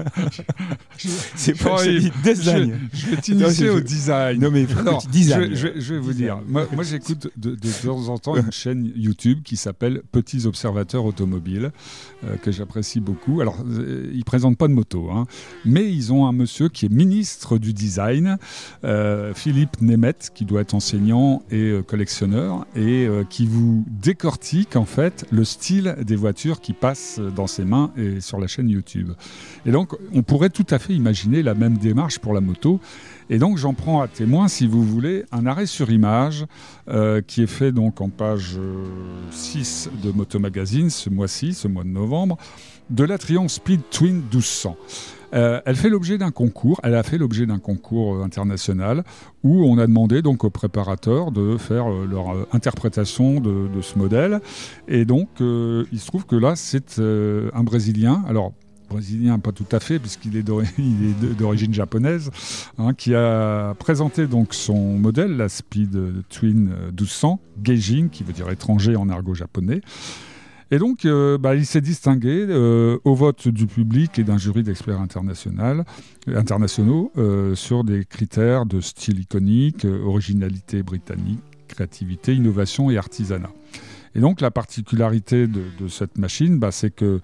C'est pas oui, design. Je, je vais t'initier au design. Non mais Alors, design. Je, je, je vais vous dire. Moi, moi j'écoute de, de temps en temps une chaîne YouTube qui s'appelle Petits Observateurs Automobiles, euh, que j'apprécie beaucoup. Alors, euh, ils présentent pas de moto, hein, mais ils ont un monsieur qui est ministre du design, euh, Philippe Nemeth, qui doit être enseignant et euh, collectionneur, et euh, qui vous décortique en fait le style des voitures qui passent dans ses mains et sur la chaîne YouTube. Et donc, on pourrait tout à fait imaginer la même démarche pour la moto. Et donc, j'en prends à témoin, si vous voulez, un arrêt sur image euh, qui est fait donc en page euh, six de Moto Magazine, ce mois-ci, ce mois de novembre, de la Triumph Speed Twin douze cents. Euh, elle fait l'objet d'un concours, elle a fait l'objet d'un concours euh, international où on a demandé donc aux préparateurs de faire euh, leur euh, interprétation de, de ce modèle. Et donc, euh, il se trouve que là, c'est euh, un Brésilien. Alors, Brésilien, pas tout à fait, puisqu'il est d'origine japonaise, hein, qui a présenté donc son modèle, la Speed Twin douze cents, Gaijin, qui veut dire étranger en argot japonais. Et donc, euh, bah, il s'est distingué euh, au vote du public et d'un jury d'experts international, internationaux euh, sur des critères de style iconique, euh, originalité britannique, créativité, innovation et artisanat. Et donc, la particularité de, de cette machine, bah, c'est qu'elle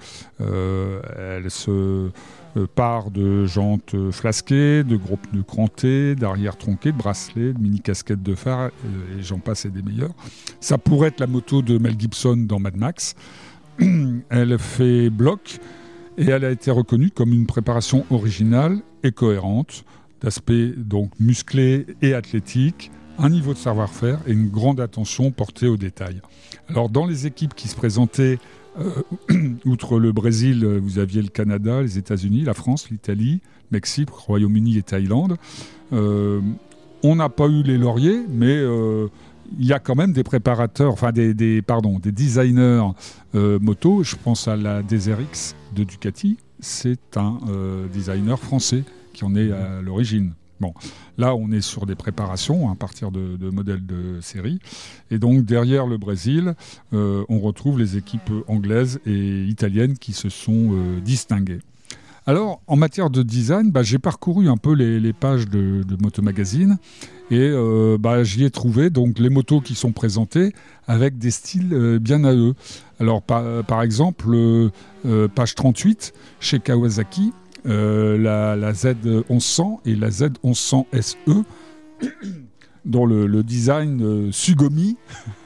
euh, se euh, part de jantes flasquées, de gros pneus crantés, d'arrière tronqués, de bracelets, de mini-casquettes de phare, et, et j'en passe et des meilleurs. Ça pourrait être la moto de Mel Gibson dans Mad Max. Elle fait bloc et elle a été reconnue comme une préparation originale et cohérente, d'aspect donc musclé et athlétique, un niveau de savoir-faire et une grande attention portée aux détails. Alors, dans les équipes qui se présentaient, euh, outre le Brésil, vous aviez le Canada, les États-Unis, la France, l'Italie, Mexique, Royaume-Uni et Thaïlande. Euh, on n'a pas eu les lauriers, mais euh, il y a quand même des préparateurs, enfin des, des, pardon, des designers euh, moto. Je pense à la D Z R X de Ducati. C'est un euh, designer français qui en est à l'origine. Bon, là, on est sur des préparations à partir de, de modèles de série. Et donc, derrière le Brésil, euh, on retrouve les équipes anglaises et italiennes qui se sont euh, distinguées. Alors, en matière de design, bah, j'ai parcouru un peu les, les pages de, de Moto Magazine et euh, bah, j'y ai trouvé donc, les motos qui sont présentées avec des styles euh, bien à eux. Alors, par, par exemple, euh, euh, page trente-huit, chez Kawasaki, Euh, la, la Z onze cents et la Z onze cents S E, dont le, le design euh, Sugomi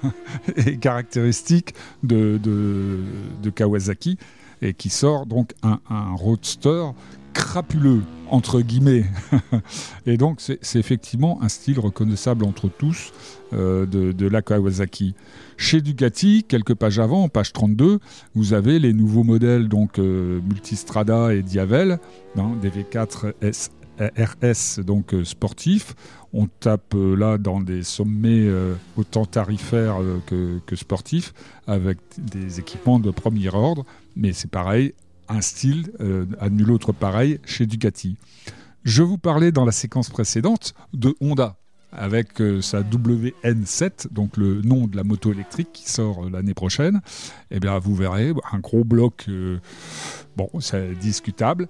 est caractéristique de, de, de Kawasaki, et qui sort donc un, un roadster crapuleux, entre guillemets. Et donc, c'est, c'est effectivement un style reconnaissable entre tous euh, de, de la Kawasaki. Chez Ducati, quelques pages avant, page trente-deux, vous avez les nouveaux modèles donc euh, Multistrada et Diavel, hein, des V quatre S, R S donc euh, sportifs. On tape euh, là dans des sommets euh, autant tarifaires euh, que, que sportifs, avec des équipements de premier ordre, mais c'est pareil, un style euh, à nul autre pareil chez Ducati. Je vous parlais dans la séquence précédente de Honda, avec euh, sa W N sept, donc le nom de la moto électrique qui sort euh, l'année prochaine. Eh bien, vous verrez, un gros bloc, euh, bon, c'est discutable,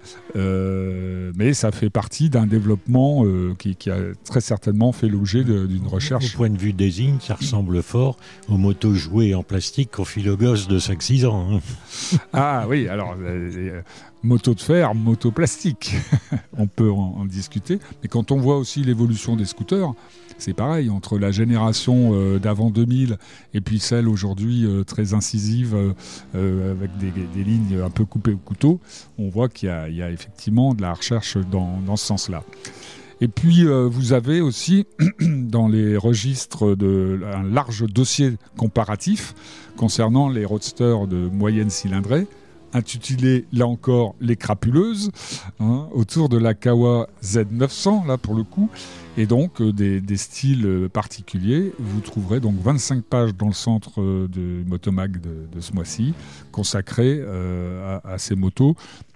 euh, mais ça fait partie d'un développement euh, qui, qui a très certainement fait l'objet de, d'une recherche. Au point de vue désigne, ça ressemble fort aux motos jouées en plastique qu'on file aux gosses de cinq six ans. Hein. Ah oui, alors... Euh, moto de fer, moto plastique, on peut en, en discuter. Mais quand on voit aussi l'évolution des scooters, c'est pareil, entre la génération euh, d'avant deux mille et puis celle aujourd'hui euh, très incisive, euh, avec des, des lignes un peu coupées au couteau, on voit qu'il y a, il y a effectivement de la recherche dans, dans ce sens-là. Et puis, euh, vous avez aussi, dans les registres, de, un large dossier comparatif concernant les roadsters de moyenne cylindrée, intitulé, là encore, Les Crapuleuses, hein, autour de la Kawa Z neuf cents, là, pour le coup, et donc euh, des, des styles euh, particuliers. Vous trouverez donc vingt-cinq pages dans le centre euh, de Motomag de, de ce mois-ci, consacrées euh, à, à ces motos,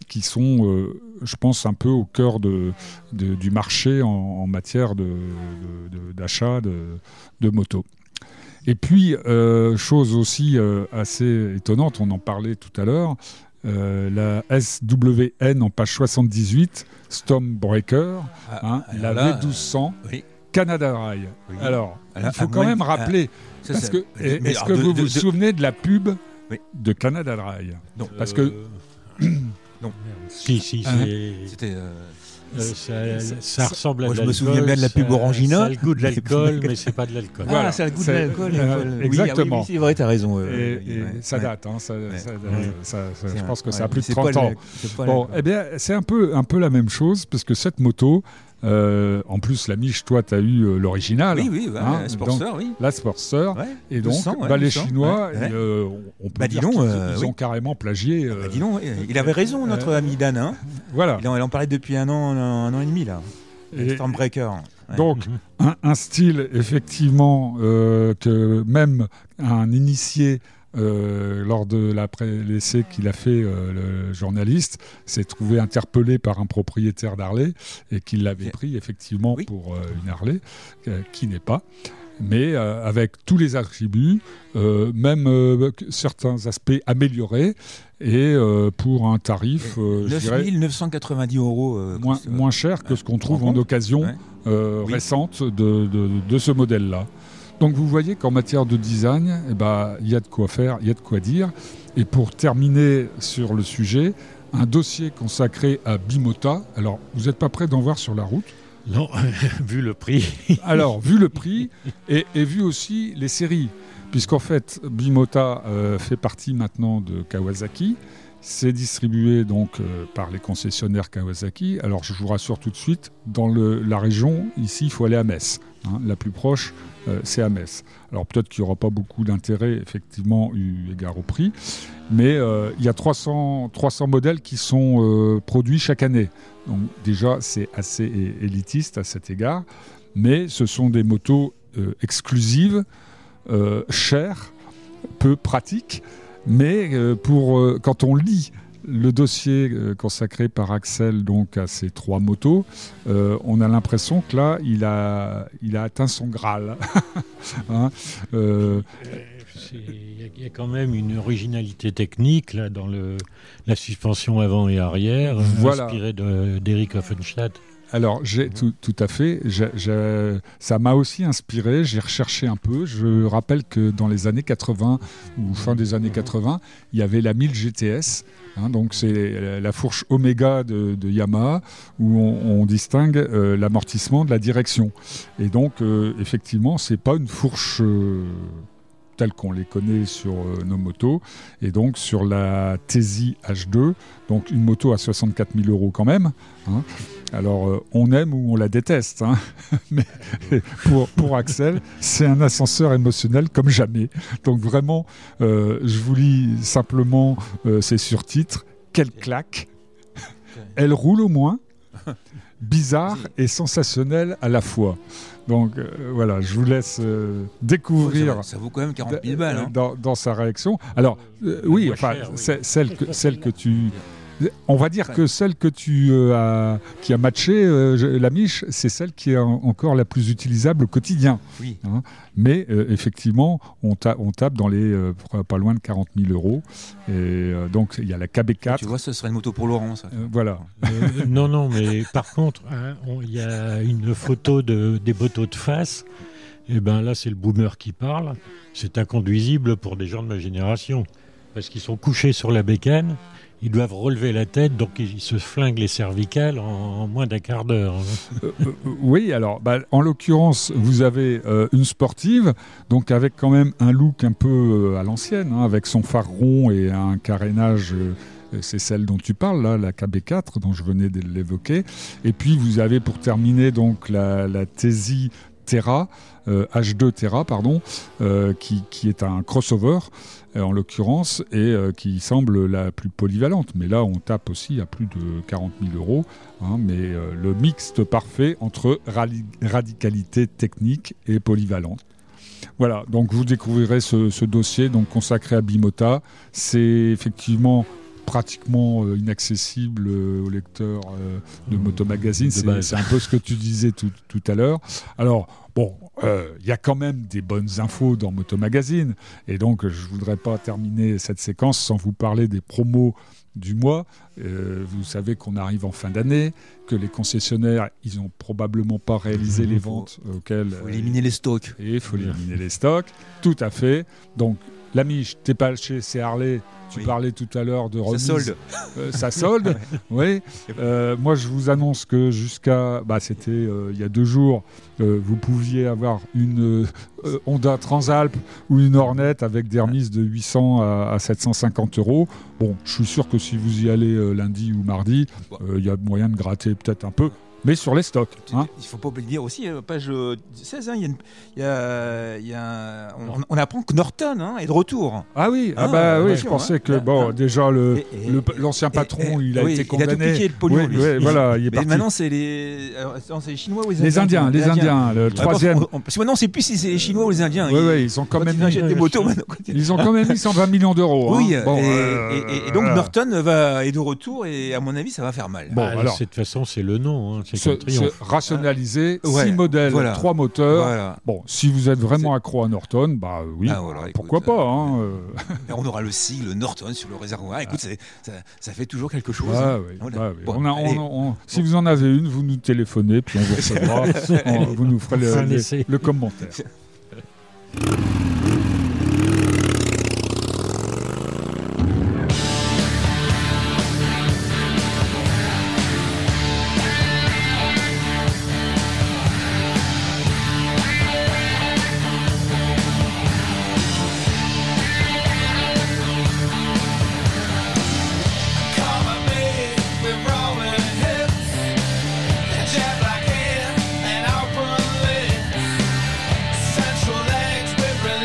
qui sont, euh, je pense, un peu au cœur de, de, du marché en, en matière de, de, de, d'achat de, de motos. Et puis, euh, chose aussi euh, assez étonnante, on en parlait tout à l'heure, euh, la S W N en page soixante-dix-huit, Stormbreaker, ah, hein, la là, V douze cents, euh, oui. Canada Rail. Oui. Alors, alors, il faut quand même rappeler, ça, parce ça, que, mais, est-ce alors, que de, vous de, vous de, souvenez de la pub oui. de Canada Rail? Non. Parce que... Euh... non. Si, si, hein c'est... C'était... Euh... Euh, ça, ça, ça ressemble à moi, de je me souviens bien de la pub Orangina. Ça a le goût de l'alcool, mais c'est pas de l'alcool. Ah, voilà, ça a le goût de l'alcool. Euh, exactement. Oui, oui, c'est vrai, t'as raison. Euh, et, et ouais, ça date, hein, ça, ouais. ça, ouais. ça, ça, je pense que ouais, ça a plus de trente ans. Le, bon, eh bien, c'est un peu, un peu la même chose, parce que cette moto, euh, en plus, la Mich, toi, tu as eu euh, l'original. Oui, oui, ouais, hein, la Sportster, donc, oui. La Sportster. Ouais, et donc, cents, ouais, bah, les Chinois, ouais, euh, on peut bah, dire donc, qu'ils euh, ils oui. ont carrément plagié. Euh, bah, dis donc, il avait raison, notre euh, ami Dan. Hein. Voilà. Il en, il en parlait depuis un an, un, un an et demi, là. Et, Stormbreaker. Ouais. Donc, un, un style, effectivement, euh, que même un initié, euh, lors de la pré- l'essai qu'il a fait, euh, le journaliste, s'est trouvé interpellé par un propriétaire d'Harley et qu'il l'avait pris, effectivement, oui. pour euh, une Harley, euh, qui n'est pas. Mais euh, avec tous les attributs, euh, même euh, certains aspects améliorés, et euh, pour un tarif euh, neuf mille neuf cent quatre-vingt-dix euros euh, moins, coûte, moins cher que ce qu'on trouve en occasion ouais. euh, oui. récente de, de, de ce modèle-là. Donc vous voyez qu'en matière de design, eh ben, y a de quoi faire, il y a de quoi dire. Et pour terminer sur le sujet, un dossier consacré à Bimota. Alors, vous n'êtes pas prêt d'en voir sur la route ? Non, vu le prix. Alors, vu le prix et, et vu aussi les séries, puisqu'en fait, Bimota euh, fait partie maintenant de Kawasaki. C'est distribué donc euh, par les concessionnaires Kawasaki. Alors, je vous rassure tout de suite, dans le, la région, ici, il faut aller à Metz. Hein, la plus proche, euh, c'est à Metz. Alors, peut-être qu'il n'y aura pas beaucoup d'intérêt, effectivement, eu égard au prix. Mais euh, il y a trois cents, trois cents modèles qui sont euh, produits chaque année. Donc déjà, c'est assez élitiste à cet égard. Mais ce sont des motos euh, exclusives, euh, chères, peu pratiques. Mais euh, pour, euh, quand on lit le dossier euh, consacré par Axel donc, à ces trois motos, euh, on a l'impression que là, il a, il a atteint son Graal. hein euh, Il y a quand même une originalité technique là, dans le, la suspension avant et arrière, voilà. inspirée de, d'Eric Offenstadt. Alors, j'ai, tout, tout à fait. J'ai, j'ai, ça m'a aussi inspiré. J'ai recherché un peu. Je rappelle que dans les années quatre-vingts, ou fin des années quatre-vingts, il y avait la mille G T S. Hein, donc, c'est la fourche Omega de, de Yamaha, où on, on distingue euh, l'amortissement de la direction. Et donc, euh, effectivement, c'est pas une fourche... Euh, telles qu'on les connaît sur euh, nos motos, et donc sur la Tesi H deux, donc une moto à soixante-quatre mille euros quand même. Hein. Alors, euh, on aime ou on la déteste, hein. Mais pour, pour Axel, c'est un ascenseur émotionnel comme jamais. Donc vraiment, euh, je vous lis simplement euh, ces surtitres. Quelle claque! Elle roule au moins, bizarre et sensationnelle à la fois. Donc euh, voilà, je vous laisse euh, découvrir. Ça, ça vaut quand même quarante mille balles. Hein. Dans, dans sa réaction. Alors, euh, oui, enfin, cher, oui. Celle, que, celle que tu. On va dire que celle que tu euh, as, qui a matché euh, la Mich, c'est celle qui est en, encore la plus utilisable au quotidien. Oui. Hein. Mais euh, effectivement, on, ta, on tape dans les euh, pas loin de quarante mille euros. Et euh, donc il y a la K B quatre. Tu vois, ce serait une moto pour Laurent, ça. Euh, voilà. Euh, non, non, mais par contre, hein, il y a une photo de, des motos de face. Et ben là, c'est le boomer qui parle. C'est inconduisible pour des gens de ma génération, parce qu'ils sont couchés sur la bécane. Ils doivent relever la tête, donc ils se flinguent les cervicales en, en moins d'un quart d'heure. Euh, euh, oui, alors, bah, en l'occurrence, vous avez euh, une sportive, donc avec quand même un look un peu euh, à l'ancienne, hein, avec son phare rond et un carénage, euh, c'est celle dont tu parles, là, la K B quatre, dont je venais de l'évoquer. Et puis, vous avez pour terminer donc la, la Tesi Terra, euh, H deux Terra, pardon, euh, qui, qui est un crossover, en l'occurrence, et euh, qui semble la plus polyvalente. Mais là, on tape aussi à plus de quarante mille euros. Hein, mais euh, le mixte parfait entre radi- radicalité technique et polyvalente. Voilà, donc vous découvrirez ce, ce dossier donc, consacré à Bimota. C'est effectivement pratiquement euh, inaccessible euh, aux lecteurs euh, de Moto Magazine. C'est, c'est un peu ce que tu disais tout, tout à l'heure. Alors, bon, il euh, y a quand même des bonnes infos dans Moto Magazine. Et donc, je ne voudrais pas terminer cette séquence sans vous parler des promos du mois. Euh, vous savez qu'on arrive en fin d'année, que les concessionnaires, ils n'ont probablement pas réalisé mmh, les ventes faut, auxquelles... Il faut éliminer euh, les stocks. Et il faut éliminer les stocks, tout à fait. Donc, l'ami, je t'ai pas chez C. Harley, tu oui. parlais tout à l'heure de remise. Ça solde. Euh, ça solde, oui. Euh, moi, je vous annonce que jusqu'à... Bah, c'était euh, il y a deux jours, euh, vous pouviez avoir une euh, Honda Transalp ou une Hornet avec des remises de huit cents à, à sept cent cinquante euros. Bon, je suis sûr que si vous y allez euh, lundi ou mardi, il euh, y a moyen de gratter peut-être un peu. Mais sur les stocks. Hein. Il ne faut pas oublier de dire aussi, page seize, hein, y a une, y a, y a, on, on apprend que Norton hein, est de retour. Ah oui, ah, ah bah oui, je pensais hein, que bon, hein. déjà le, et, et, le, l'ancien patron, et, et, il a oui, été condamné. Il a tout piqué le pognon. Oui, oui, voilà, il est mais parti. maintenant, c'est les, alors, c'est les Chinois ou les Indiens. Les Indiens, les Indiens, Indiens le troisième. On, on, parce que maintenant, on ne sait plus si c'est les Chinois ou les Indiens. Oui, oui, ils ont quand même mis des motos. Ils ont quand même mis cent vingt millions d'euros. Oui, et donc Norton est de retour et à mon avis, ça va faire mal. Bon, alors de toute façon, c'est le nom, c'est un triomphe. Rationalisé, six ouais, modèles, voilà. trois moteurs. Voilà. Bon, si vous êtes vraiment c'est... accro à Norton, bah oui, ah, voilà, pourquoi écoute, pas. Hein, euh... On aura le sigle Norton sur le réservoir. Écoute, c'est, ça, ça fait toujours quelque chose. Ah, oui, on bah, oui. Bon, on a, on, on, on, si vous en avez une, vous nous téléphonez, puis on vous recevra, on, vous nous ferez le, le, le commentaire. Central legs with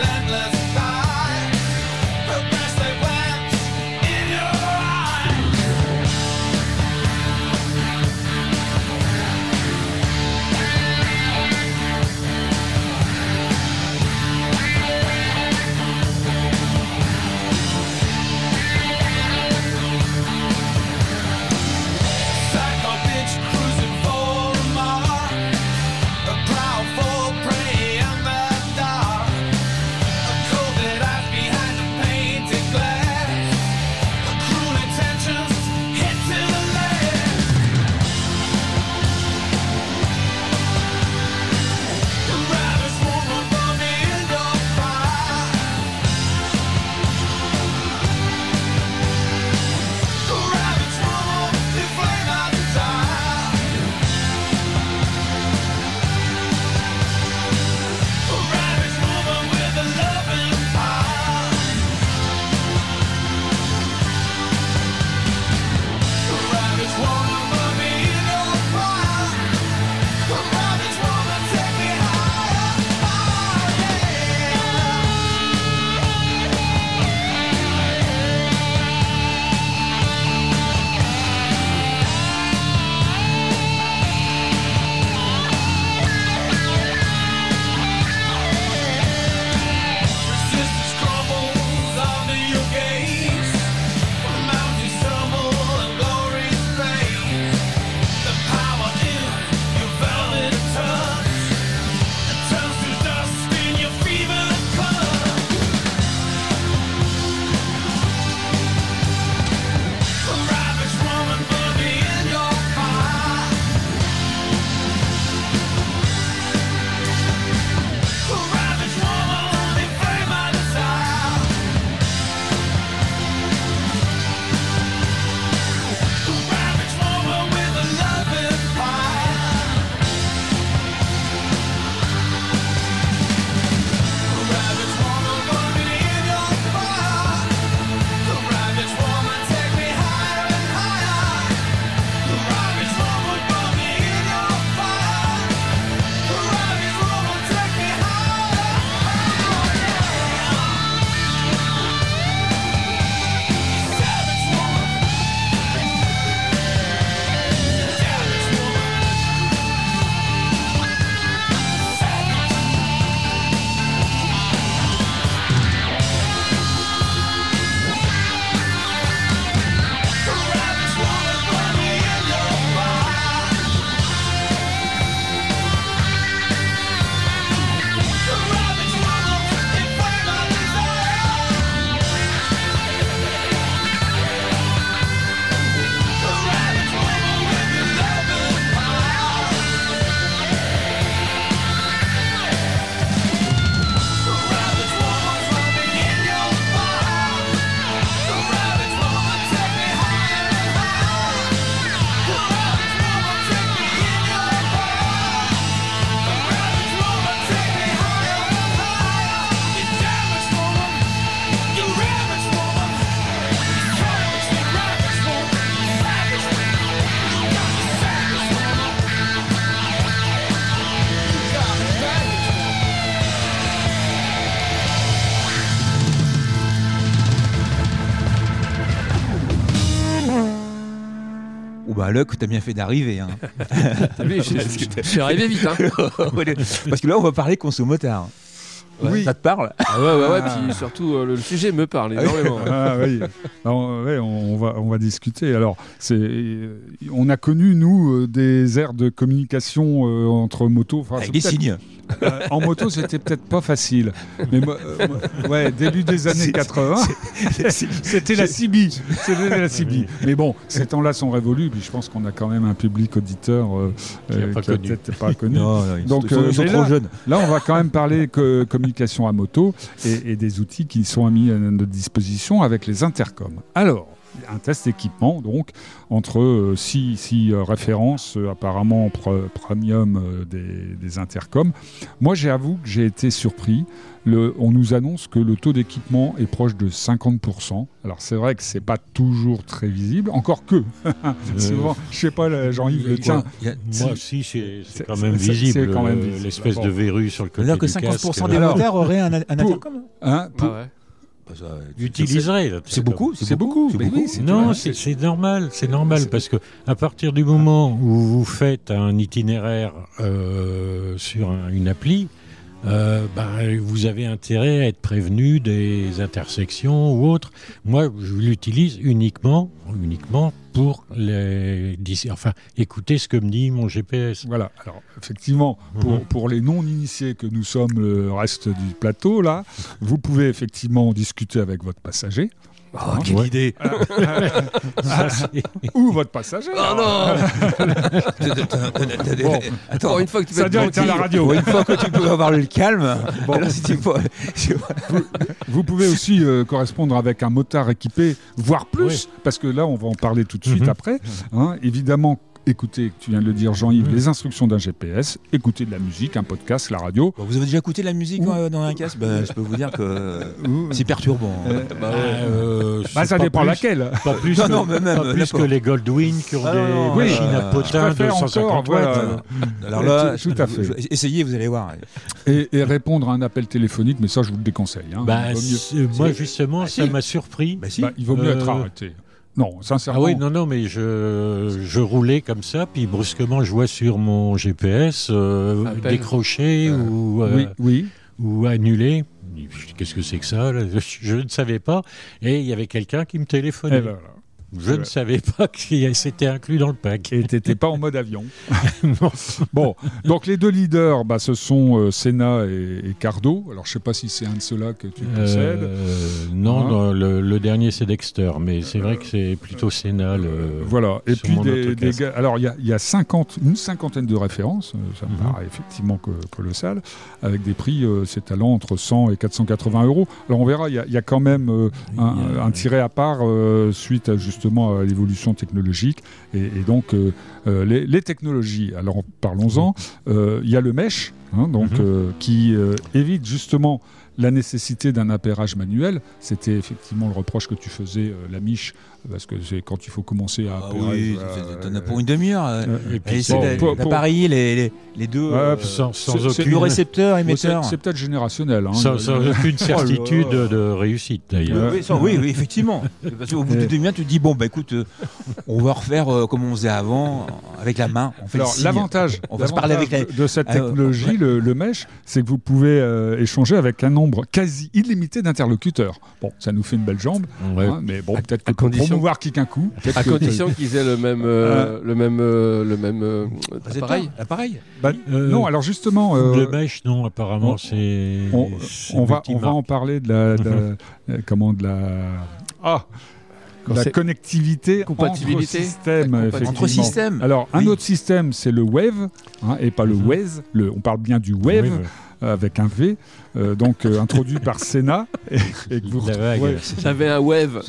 bah Luc, t'as bien fait d'arriver. Hein. T'as vu, je, je, je suis arrivé vite. Hein. Parce que là, on va parler conso motard. Ouais. Oui. Ça te parle? Ah ouais, ouais, ouais. Ah. Puis surtout, euh, le sujet me parle énormément. Ah oui. Alors, ouais, on, on va, on va discuter. Alors, c'est, on a connu nous des aires de communication euh, entre motos. Enfin, avec des signes. Euh, en moto, c'était peut-être pas facile. Mais moi, euh, moi, ouais, début des années c'est, quatre-vingts, c'est, c'est, c'était la C B. C'était la C B. Mais bon, ces temps-là sont révolus. Puis je pense qu'on a quand même un public auditeur euh, qui n'a euh, peut-être pas connu. Non, non, donc, ils sont, euh, ils sont trop là, jeunes. Là, on va quand même parler que communication à moto et, et des outils qui sont mis à notre disposition avec les intercoms. Alors, un test équipement, donc, entre euh, six, six euh, références, euh, apparemment pr- premium euh, des, des intercoms. Moi, j'avoue que j'ai été surpris. Le, on nous annonce que le taux d'équipement est proche de cinquante pour cent. Alors, c'est vrai que c'est pas toujours très visible, encore que. Souvent, je sais pas, Jean-Yves, le tien. Moi aussi, c'est, c'est, c'est quand même c'est, visible. C'est quand même visible. L'espèce bon. de verrue sur le côté. C'est-à-dire que cinquante pour cent des motards auraient un, un intercom. Hein, pour, ah ouais. J'utiliserai. C'est, c'est beaucoup, c'est, c'est beaucoup. beaucoup. C'est beaucoup. Oui, c'est non, c'est, c'est normal, c'est normal c'est... parce que à partir du moment où vous faites un itinéraire euh, sur un, une appli, euh, bah, vous avez intérêt à être prévenu des intersections ou autres. Moi, je l'utilise uniquement, uniquement pour les, enfin, écouter ce que me dit mon G P S. Voilà. Alors, effectivement, pour, mmh. pour les non-initiés que nous sommes, le reste du plateau, là, vous pouvez effectivement discuter avec votre passager. Oh, hein, quelle ouais. idée. Ah, ou votre passager. Oh non. Bon, attends, une fois que tu peux ça doit être à la radio. Une fois que tu peux avoir le calme. Bon. Alors, si tu peux... vous, vous pouvez aussi euh, correspondre avec un motard équipé, voire plus, oui. parce que là, on va en parler tout de suite mm-hmm. après. Hein, évidemment. Écoutez, tu viens de le dire, Jean-Yves, mmh. les instructions d'un G P S, écoutez de la musique, un podcast, la radio. Vous avez déjà écouté de la musique euh, dans un casque? bah, Je peux vous dire que euh, c'est perturbant. Euh, bah, euh, bah, ça dépend plus, laquelle. Pas plus, non, que, non, même, pas plus que les Goldwing qui ont ah, des non, machines euh, à potins de cent cinquante watts. Voilà. Alors là, tout, tout à fait. Essayez, vous allez voir. Et, et répondre à un appel téléphonique, mais ça, je vous le déconseille. Hein. Bah, moi, justement, ça m'a surpris. Il vaut mieux être arrêté. Non, sincèrement. Ah oui, non, non, mais je, je roulais comme ça, puis brusquement, je vois sur mon G P S euh, décrocher euh, ou, euh, oui, oui. ou annuler. Qu'est-ce que c'est que ça là? je, je ne savais pas. Et il y avait quelqu'un qui me téléphonait. Ben, je ne savais pas que c'était inclus dans le pack. Et tu n'étais pas en mode avion. Non. Bon, donc les deux leaders, bah, ce sont euh, Sena et, et Cardo. Alors, je ne sais pas si c'est un de ceux-là que tu possèdes. Euh, non, hein non le, le dernier, c'est Dexter. Mais c'est vrai que c'est plutôt Sena. Le, voilà. Et puis, des, des gars, alors, il y a, y a cinquante, une cinquantaine de références. Ça me mm-hmm. paraît effectivement colossal. Avec des prix euh, s'étalant entre cent et quatre cent quatre-vingts euros. Alors, on verra, il y, y a quand même euh, un, a, un tiré à part euh, suite à justement justement à l'évolution technologique et, et donc euh, euh, les, les technologies. Alors parlons-en. Il euh, y a le mesh, hein, donc mm-hmm. euh, qui euh, évite justement la nécessité d'un appairage manuel. C'était effectivement le reproche que tu faisais, euh, la Miche, parce que c'est quand il faut commencer à appairer. Ah oui, euh, t'en as pour une demi-heure. Euh, et puis bon, pour, d'appareiller pour... les, les, les deux, euh, sans, sans c'est, aucun récepteur émetteur. C'est, c'est peut-être générationnel. Hein, sans, sans aucune certitude oh là. de réussite d'ailleurs. Oui, sans, oui, oui, effectivement. Parce qu'au bout de demi-heure, tu te dis bon, bah écoute, euh, on va refaire euh, comme on faisait avant, avec la main. On fait Alors, le l'avantage, on va se parler avec la... de cette technologie, euh, le, le mesh, c'est que vous pouvez euh, échanger avec un nombre quasi illimité d'interlocuteurs. Bon, ça nous fait une belle jambe, ouais. hein, mais bon, peut-être que pour promouvoir Kikunku, à condition qu'ils aient le même, euh, le même, euh, le même euh, appareil. Appareil. Bah, euh, non, alors justement, euh, le mesh, non, apparemment, on, c'est. On, c'est on va, on va en parler de la, de la euh, comment de la. Ah. La connectivité entre systèmes. Entre systèmes. Alors, un oui. autre système, c'est le Wave, hein, et pas le mm-hmm. Waze. Le, on parle bien du Wave, oui, euh, avec un V, euh, donc euh, introduit par Sena. Et, et que vous ouais. J'avais un Wave.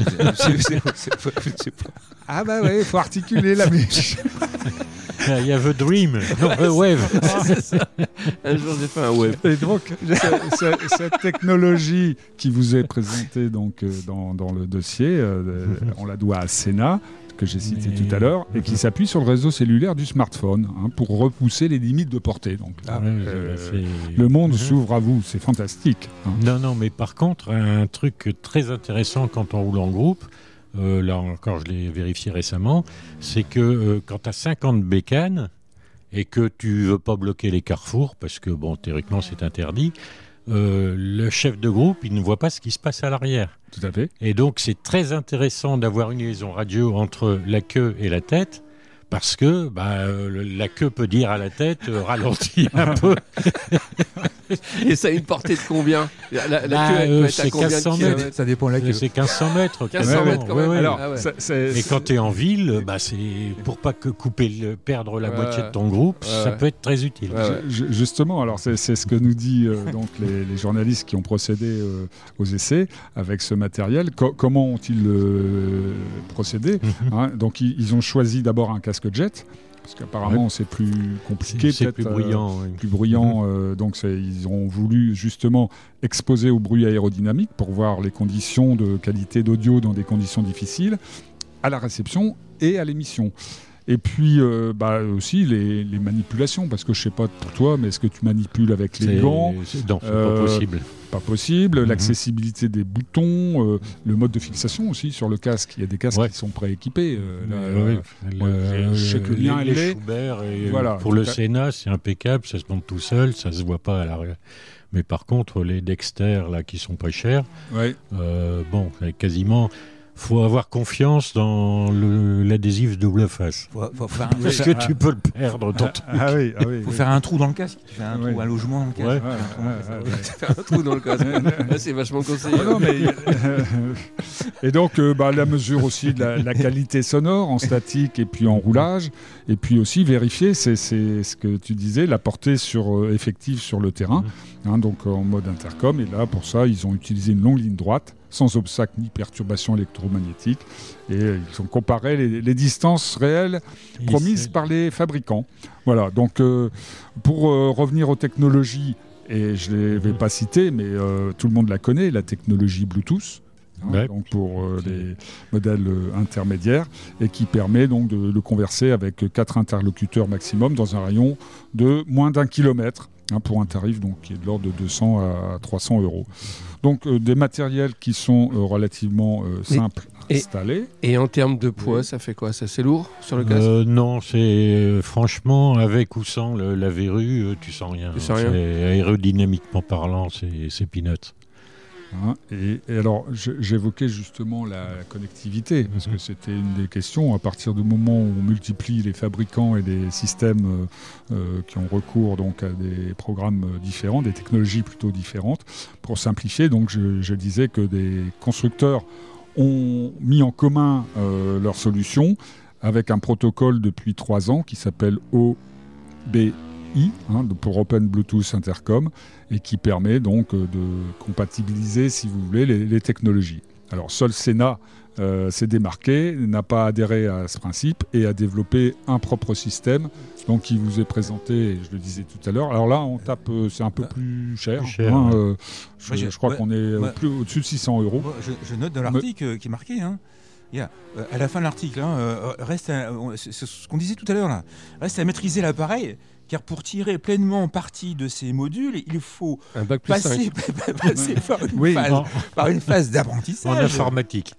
Ah bah oui, il faut articuler la mèche. Il y a The Dream, non, The Wave. Un jour, j'ai fait un Wave. Et donc, cette, cette technologie qui vous est présentée donc, dans, dans le dossier, euh, on la doit à Sena, que j'ai cité Mais... tout à l'heure, et qui s'appuie sur le réseau cellulaire du smartphone hein, pour repousser les limites de portée. Donc là, ouais, euh, le monde mm-hmm. s'ouvre à vous, c'est fantastique. Hein. Non, non, mais par contre, un truc très intéressant quand on roule en groupe, euh, là encore je l'ai vérifié récemment, c'est que euh, quand tu as cinquante bécanes et que tu veux pas bloquer les carrefours, parce que bon, théoriquement c'est interdit, euh, le chef de groupe, il ne voit pas ce qui se passe à l'arrière. Tout à fait. Et donc c'est très intéressant d'avoir une liaison radio entre la queue et la tête, parce que bah, euh, la queue peut dire à la tête, euh, ralentis un peu. Et ça a une portée de combien? La, la, la Bah, queue, elle euh, peut être c'est à combien de quinze cents kilomètres? mètres. Ça dépend de la queue. C'est mille cinq cents mètres. quinze cents mètres quand même. Alors, Ah ouais. ça- c'est- Mais quand tu es en ville, bah, c'est pour pas que couper le, perdre la Ouais. moitié de ton groupe, Ouais. ça peut être très utile. Ouais, ouais. Ju- Justement, alors c'est c'est ce que nous dit euh, donc les, les journalistes qui ont procédé euh, aux essais avec ce matériel. Co- comment ont-ils euh, procédé Mhm. hein? Donc ils, ils ont choisi d'abord un casque jet parce qu'apparemment c'est plus compliqué, C'est c'est peut-être plus euh, bruyant. oui. plus bruyant. euh, donc c'est- ils ont voulu justement exposer au bruit aérodynamique pour voir les conditions de qualité d'audio dans des conditions difficiles à la réception et à l'émission. Et puis euh, bah, aussi les, les manipulations, parce que je sais pas pour toi, mais est-ce que tu manipules avec les C'est- gants? c'est- Non, c'est Euh, pas possible. Pas possible. Mhm. L'accessibilité des boutons, euh, le mode de fixation aussi sur le casque. Il y a des casques Ouais. qui sont prééquipés. euh, là, Euh, euh, oui, euh, le- je sais que le les- mien, les elle l'est. Schubert et, Voilà, pour le tout à- Sénat, c'est impeccable, ça se monte tout seul, ça se voit pas à l'arrière. Mais par contre, les Dexter là qui sont pas chers, ouais. euh, bon, c'est quasiment. Faut avoir confiance dans le- l'adhésif double face. Faut, faut faire un, Parce faut que faire- tu peux le perdre dans ton... Ah oui, ah oui. faut oui. faire un trou dans le casque. Tu fais un Ouais. trou, un logement dans le casque. Ouais. Tu fais un trou dans le casque. Ouais, ouais, ouais. Faire un trou dans le casque. Là, c'est vachement conseillé. Ah non, mais, euh, et donc, euh, bah, la mesure aussi de la, la qualité sonore en statique et puis en roulage. Et puis aussi vérifier, c'est c'est ce que tu disais, la portée sur, euh, effective sur le terrain. Hein, donc en mode intercom. Et là, pour ça, ils ont utilisé une longue ligne droite, sans obstacle ni perturbation électromagnétique. Et euh, ils ont comparé les, les distances réelles promises par les fabricants. Voilà, donc euh, pour euh, revenir aux technologies, et je ne les vais pas citer, mais euh, tout le monde la connaît, la technologie Bluetooth, hein, Ouais. donc pour euh, les modèles euh, intermédiaires, et qui permet donc de, de converser avec quatre interlocuteurs maximum dans un rayon de moins d'un kilomètre, hein, pour un tarif donc, qui est de l'ordre de deux cents à trois cents euros. Donc euh, des matériels qui sont euh, relativement euh, simples à et- installer. Et en termes de poids, Oui. ça fait quoi? Ça, c'est lourd sur le casque? Euh, non, c'est euh, franchement, avec ou sans le- la verrue, euh, tu sens rien. Tu sens rien. C'est aérodynamiquement parlant, c'est c'est peanuts. Hein, et, et alors, je- j'évoquais justement la, la connectivité, parce Mhm. que c'était une des questions. À partir du moment où on multiplie les fabricants et les systèmes euh, euh, qui ont recours donc à des programmes euh, différents, des technologies plutôt différentes, pour simplifier, donc je, je disais que des constructeurs ont mis en commun euh, leurs solutions avec un protocole depuis trois ans qui s'appelle O B I, hein, pour Open Bluetooth Intercom, et qui permet donc euh, de compatibiliser, si vous voulez, les, les technologies. Alors, seul Sénat euh, s'est démarqué, n'a pas adhéré à ce principe et a développé un propre système, donc qui vous est présenté, je le disais tout à l'heure. Alors là, on tape, euh, c'est un peu plus cher. Plus cher, hein, ouais. euh, je, Moi, j'ai- je crois ouais, qu'on est euh, ouais. plus au-dessus de six cents euros. Moi, je, je note dans l'article euh, qui est marqué, hein, il y a, euh, à la fin de l'article, hein, euh, reste à- on- c'est c'est ce qu'on disait tout à l'heure là, reste à maîtriser l'appareil, car pour tirer pleinement parti de ces modules, il faut Un bac plus passer, cinq. passer par, une Oui, phase, En, par une phase en d'apprentissage, informatique.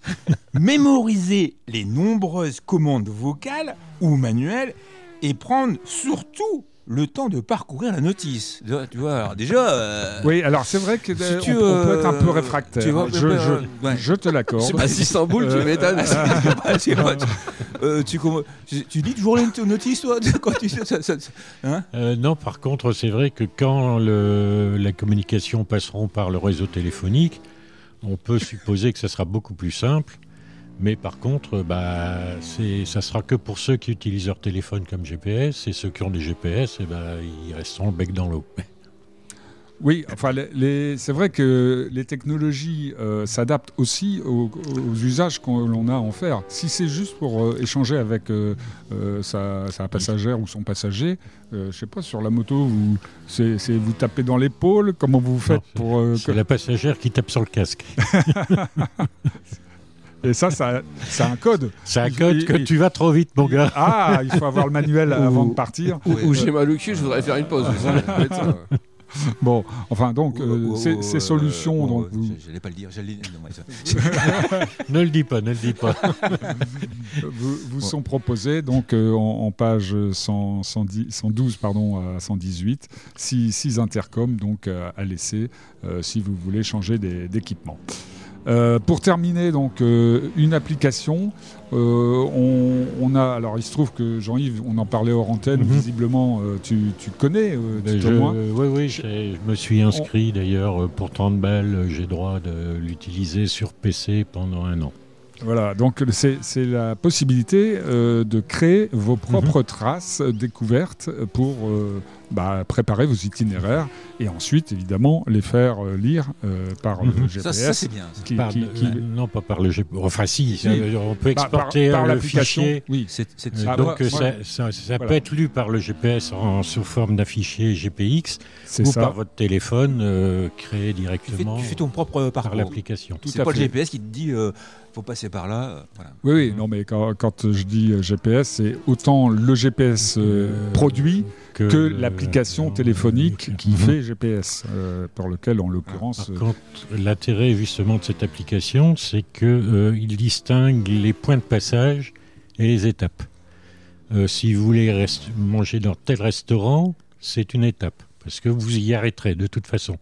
mémoriser les nombreuses commandes vocales ou manuelles et prendre surtout le temps de parcourir la notice. Tu vois, tu vois, alors déjà, euh, Oui, alors c'est vrai qu'on Si tu, on peut être un peu euh, réfractaire. tu vois, je, euh, je- ouais. je te l'accorde. À six cents boules, tu Euh, m'étonnes. Ah, c'est pas- tu, euh, tu, comm- tu- tu lis toujours les notices, toi, quand tu ça, ça- ça- hein Euh, non, par contre, c'est vrai que quand le, la communication passeront par le réseau téléphonique, on peut supposer que ça sera beaucoup plus simple. Mais par contre, bah, c'est, ça sera que pour ceux qui utilisent leur téléphone comme G P S, et ceux qui ont des G P S, et bah, ils resteront le bec dans l'eau. Oui, enfin, les, les- c'est vrai que les technologies euh, s'adaptent aussi aux, aux usages qu'on l'on a à en faire. Si c'est juste pour euh, échanger avec euh, euh, sa, sa passagère ou son passager, euh, je sais pas, sur la moto, vous, c'est, c'est vous tapez dans l'épaule, comment vous faites Non, c'est- pour... euh, C'est que- la passagère qui tape sur le casque. Et ça, ça, ça a un code. C'est un Il- code il- que il- tu vas trop vite, mon gars. Ah, il faut avoir le manuel avant de partir. Ou, ou j'ai mal au cul, je voudrais faire une pause. Ça, peut être ça. Bon, enfin, donc, Oh, euh, oh, ces, oh, ces euh, solutions, oh, donc, euh, vous, j'allais pas le dire. J'allais... Non, ouais, ça- Ne le dis pas, ne le dis pas. vous, vous sont proposés, donc, euh, en, en page cent, cent dix, cent douze pardon, à cent dix-huit, six, six intercoms donc, à, à laisser euh, si vous voulez changer des- d'équipement. Euh, pour terminer, donc, euh, une application, euh, on, on a, alors il se trouve que Jean-Yves, on en parlait hors antenne, Mhm. visiblement euh, tu, tu connais, euh, Ben, tout je, au moins. oui, oui, j'ai- je me suis inscrit d'ailleurs pour trente balles. J'ai droit de l'utiliser sur P C pendant un an. Voilà, donc c'est, c'est la possibilité euh, de créer vos propres traces euh, découvertes pour euh, bah, préparer vos itinéraires et ensuite, évidemment, les faire euh, lire euh, par le Mhm. G P S. ça, ça, c'est bien. ça. qui- Par- qui- qui- euh, Non, pas par le G P S. Enfin, si, ça- Oui. on peut bah, par, exporter par euh, le l'application, fichier. oui. C'est, c'est, Euh, Ah, donc moi- euh, moi- ça, ça- ça voilà. peut être lu par le G P S en, sous forme d'un fichier G P X C'est ou ça. par votre téléphone euh, créé tu, fais, directement tu fais ton propre par parcours. l'application. Tout C'est à pas fait. le G P S qui te dit euh, faut passer par là. euh, voilà. Oui, oui, non, mais quand, quand je dis euh, G P S, c'est autant le G P S euh, Euh, produit que le- l'application euh, téléphonique qui Mhm. fait G P S, euh, par lequel, en Par l'occurrence... euh, contre, l'intérêt justement de cette application, c'est que euh, il distingue les points de passage et les étapes. Euh, si vous voulez rest- manger dans tel restaurant, c'est une étape, parce que vous y arrêterez de toute façon.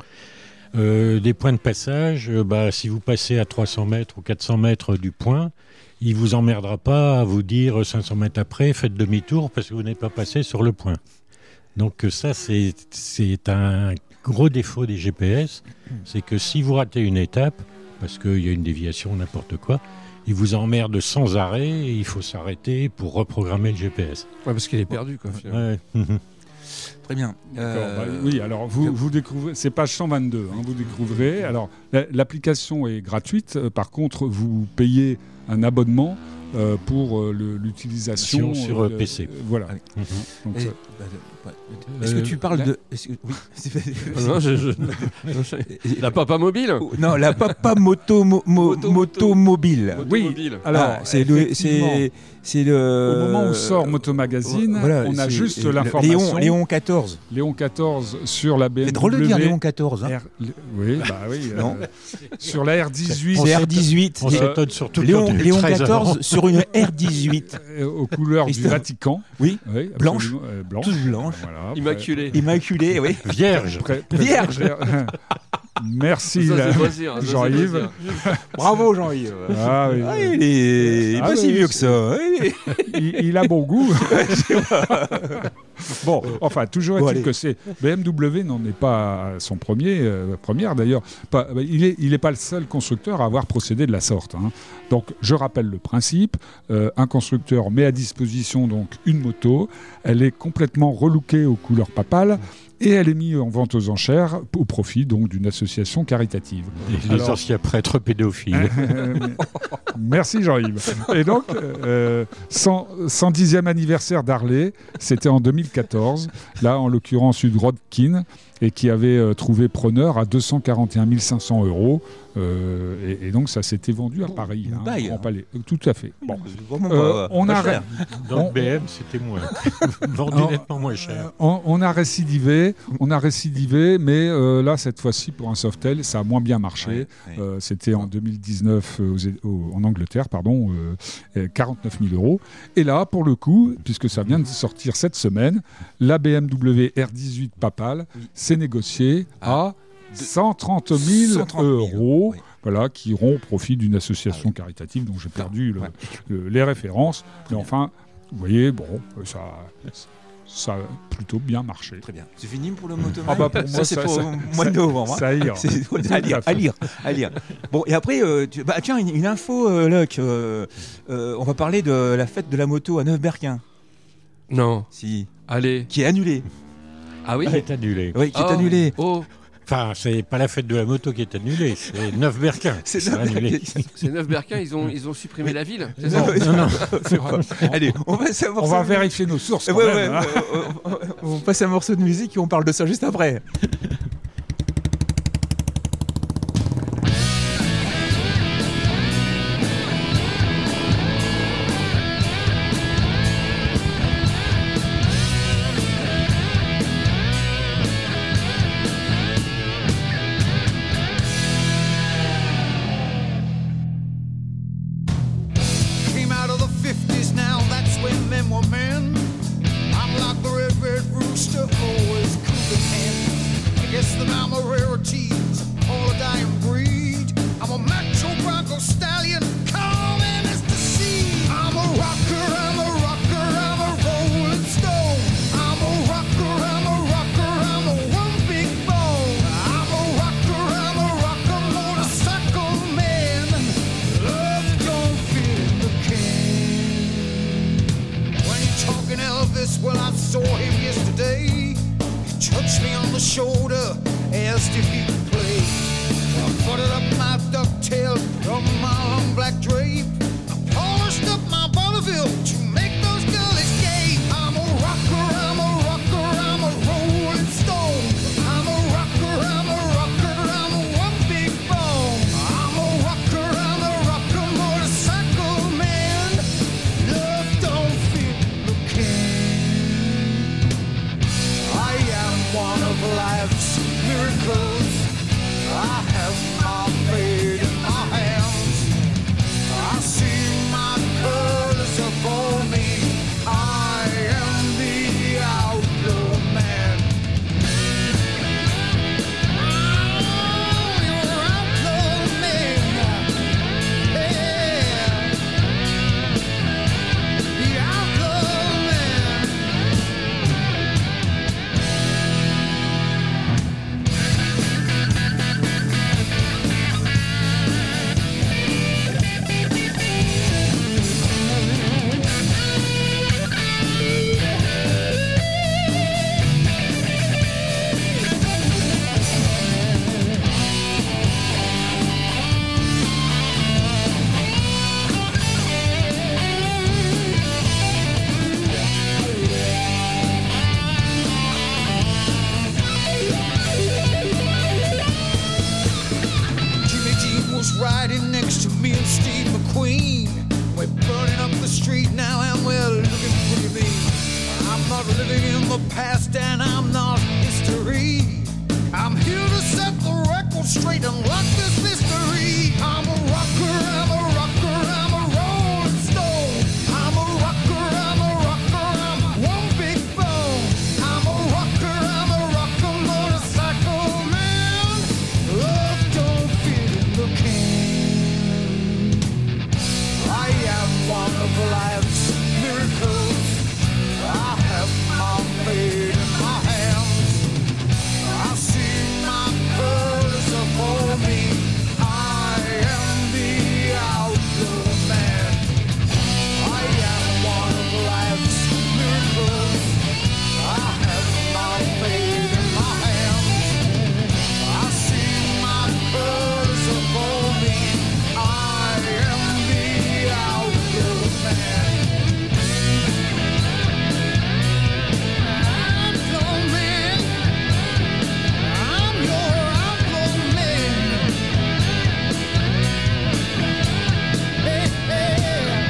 Euh, des points de passage, euh, bah, si vous passez à trois cents mètres ou quatre cents mètres du point, il vous emmerdera pas à vous dire cinq cents mètres après, faites demi-tour parce que vous n'êtes pas passé sur le point. Donc euh, ça, c'est, c'est un gros défaut des G P S, c'est que si vous ratez une étape, parce qu'il y a une déviation, n'importe quoi, il vous emmerde sans arrêt et il faut s'arrêter pour reprogrammer le G P S. Ouais, parce qu'il est perdu, quoi. finalement. Ouais. Très bien. D'accord, Euh, bah, oui, alors vous, vous découvrez, c'est page cent vingt-deux, hein, vous découvrez. Alors la- l'application est gratuite, euh, par contre vous payez un abonnement euh, pour euh, le- l'utilisation Sur, euh, P C. euh, voilà. Ah oui. Mhm. Donc, et- ça- bah, ouais. Est-ce que Euh, tu parles là- de. est-ce que- Oui, c'est fait- Non, je- je- La papa mobile Oh, non, la papa moto, mo- mo- Moto- moto mobile. Oui. Automobile. alors Ah, c'est le, effectivement, c'est, c'est le. au moment où sort Moto Magazine, voilà, on a c'est- juste le- l'information. Léon, Léon quatorze. Léon quatorze sur la B M W. C'est drôle de dire Léon quatorze. Hein. R- Oui, bah oui. Non. euh, sur la R dix-huit, C'est R dix-huit. On Et- s'étonne surtout Léon, quand il est Léon treize avant. quatorze sur une R dix-huit. euh, aux couleurs du Christophe. Vatican. Oui, Oui, Blanche. absolument, euh, blanche. toute blanche. Voilà, Immaculé. Immaculée, oui. Vierge. Prêt- prêt- Vierge. prêt- Merci Ça, là, c'est loisir, ça, c'est Jean-Yves. loisir. Bravo Jean-Yves. Ah, oui. Ah, il est, il est Ah, pas si oui, vieux que c'est- ça. Il est- il, il a bon goût. Bon, enfin, toujours Bon, est-il allez. que c'est B M W n'en est pas à son premier, euh, première d'ailleurs. Pas- il est, il est pas le seul constructeur à avoir procédé de la sorte. Hein. Donc, je rappelle le principe. Euh, un constructeur met à disposition donc une moto. Elle est complètement relookée aux couleurs papales. Et elle est mise en vente aux enchères au profit donc d'une association caritative. Les Alors- anciens prêtres pédophiles. Euh, Merci Jean-Yves. Et donc, euh, cent, cent dixième anniversaire d'Harley, c'était en deux mille quatorze. Là, en l'occurrence, une Rodkin, et qui avait euh, trouvé preneur à deux cent quarante et un mille cinq cents euros. Euh, et, et donc, ça s'était vendu à Paris. Une hein, bague, Grand hein. Palais. Euh, Tout à fait. Bon. Vraiment Euh, pas- on, pas a, cher. Dans on- le B M, c'était moins. Vendu Non. nettement moins cher. on, on a récidivé, on a récidivé, mais euh, là, cette fois-ci, pour un Softail, ça a moins bien marché. Ouais, ouais. Euh, c'était en deux mille dix-neuf euh, aux- au- en Angleterre, pardon, euh, euh, quarante-neuf mille euros. Et là, pour le coup, puisque ça vient de sortir cette semaine, la B M W R dix-huit Papal Oui. s'est négociée Ah, à cent trente mille cent trente mille, euros. oui. Voilà, qui iront au profit d'une association caritative dont j'ai perdu le- Ouais. le- les références. Mais enfin, vous voyez, bon, ça, ça a plutôt bien marché. Très bien. C'est fini pour le motomag. Ah bah, pour moi, ça, c'est ça- pour ça- le mois de novembre. hein. Ça ira. C'est Tout à lire, à fait. à lire, à lire. Bon, et après, euh, tu- bah, tiens, une, une info, euh, Luc. euh, euh, on va parler de la fête de la moto à Neuf-Berquin, Non. si, Allez. qui est annulée. Ah oui Elle est annulée. Oui, qui est Oh. annulée. Oh, Enfin, c'est pas la fête de la moto qui est annulée, c'est Neuf-Berquin. C'est qui ça. annulé. c'est Neuf-Berquin, ils ont, ils ont supprimé la ville. c'est ça Non, Non, non. c'est pas- Allez, on passe à un On morceau va de- vérifier nos sources. Ouais, quand même, ouais, hein. on- on- on passe un morceau de musique et on parle de ça juste après. men were men. I'm like the red, red rooster, always cooking hens. I guess that I'm a rarity, all a dying breed. I'm a macho Bronco stallion, call me Mister C. I'm a rocker, I'm a rocker, I'm a rolling stone. I'm a rocker, I'm a rocker, I'm a one big bone. I'm a rocker, I'm a rocker, motorcycle man. Love don't fit in the can. When you're talking Elvis, well I saw him yesterday. He touched me on the shoulder, asked if he could play. I buttered up my ducktail from my long black drape. I polished up my vaudeville to make those girlies gay. I'm a rocker, I'm a rocker, I'm a rolling stone. I'm a rocker, I'm a rocker, I'm a one big bone. I'm a rocker, I'm a rocker, motorcycle man. Love don't fit the can. I am one of life's miracles. I have my fate in my hands. I see my colors upon me. I am the outlaw man. I'm your outlaw man. Yeah. The outlaw man. Jimmy Dean was riding next to me and Steve McQueen. We're burning up the street now and we're looking pretty mean. I'm not living in the past and I'm not history. I'm here to set the record straight and lock this mystery. I'm a rocker, I'm a rocker, I'm a rolling stone. I'm a rocker, I'm a rocker, I'm one big bone. I'm a rocker, I'm a rocker, motorcycle man. Love don't fit in the can. I am one of life's miracles. I have my fate in my hands. I see my colors upon me. I am the outlaw man. I am one of life's miracles. I have my fate in my hands. I see my colors upon me. I am the outlaw man. Outlaw man. I'm your outlaw man. Hey, hey.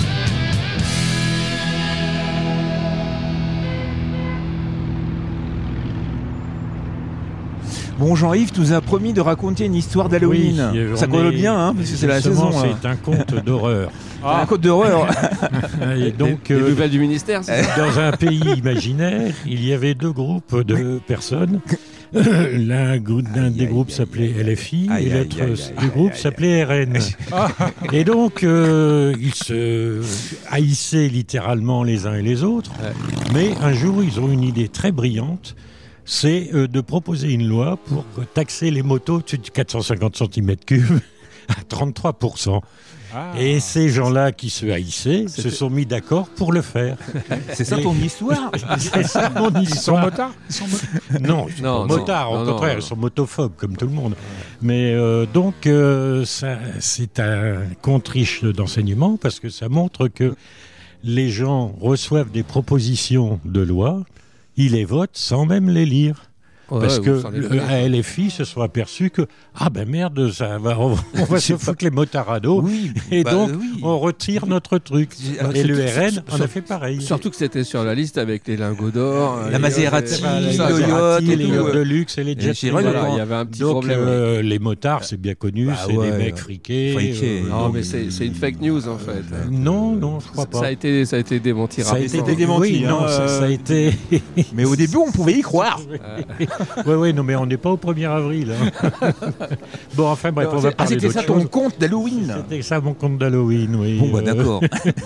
Bon, Jean-Yves, tu nous as promis de raconter une histoire d'Halloween. Oui, Ça on colle est- bien, hein, parce que c'est la justement, saison. là. C'est un conte d'horreur. Un conte d'horreur. Et donc, Les euh, nouvelles du ministère, c'est ça? dans un pays imaginaire, il y avait deux groupes de personnes. L'un grou- l'un Aïe, des aïe, groupes aïe, s'appelait aïe. L F I Aïe, et aïe, l'autre aïe, s- aïe, du groupe aïe, s'appelait R N. Et donc, euh, ils se haïssaient littéralement les uns et les autres. Mais un jour, ils ont une idée très brillante. C'est euh, de proposer une loi pour taxer les motos au-dessus de quatre cent cinquante centimètres cubes à trente-trois pour cent. Ah. Et ces gens-là qui se haïssaient se sont mis d'accord pour le faire. C'est ça ton histoire? C'est ça mon Ils sont histoire. motards Ils sont motards Non, ils sont Non, pas non, motards, non, au non, contraire, non. ils sont motophobes comme tout le monde. Mais euh, donc, euh, ça, c'est un conte riche d'enseignements parce que ça montre que les gens reçoivent des propositions de loi, ils les votent sans même les lire. Ouais, Parce vous que s'en le- déconnez. à L F I se sont aperçus que ah ben merde, ça va, on, on va se foutre les motards à dos. Oui, Et bah, donc, oui. on retire notre truc. Alors, Et surtout- le R N surtout- en a fait pareil. Surtout que c'était sur la liste avec les lingots d'or. La les- Maserati, les- les tout ça, le quoi. yacht Maserati, et les tout, yachts ouais. de luxe et les Et jets Chirac, privés. Voilà, il y avait un petit Donc problème. euh, les motards, c'est bien connu, Bah c'est ouais. des mecs friqués. Friqués. euh, Non, donc- mais c'est c'est une fake news en fait. non, non, je crois pas. Ça a été, ça a été démenti Ça a été rapidement. démenti, oui, non, hein, ça, euh, ça a été. Mais au début, on pouvait y croire. Oui, oui, non, mais on n'est pas au premier avril. hein. Bon, enfin bref, on va Ah, parler c'était d'autre ça ton chose. compte d'Halloween. C'était ça mon compte d'Halloween, oui. Bon, bah Euh, d'accord.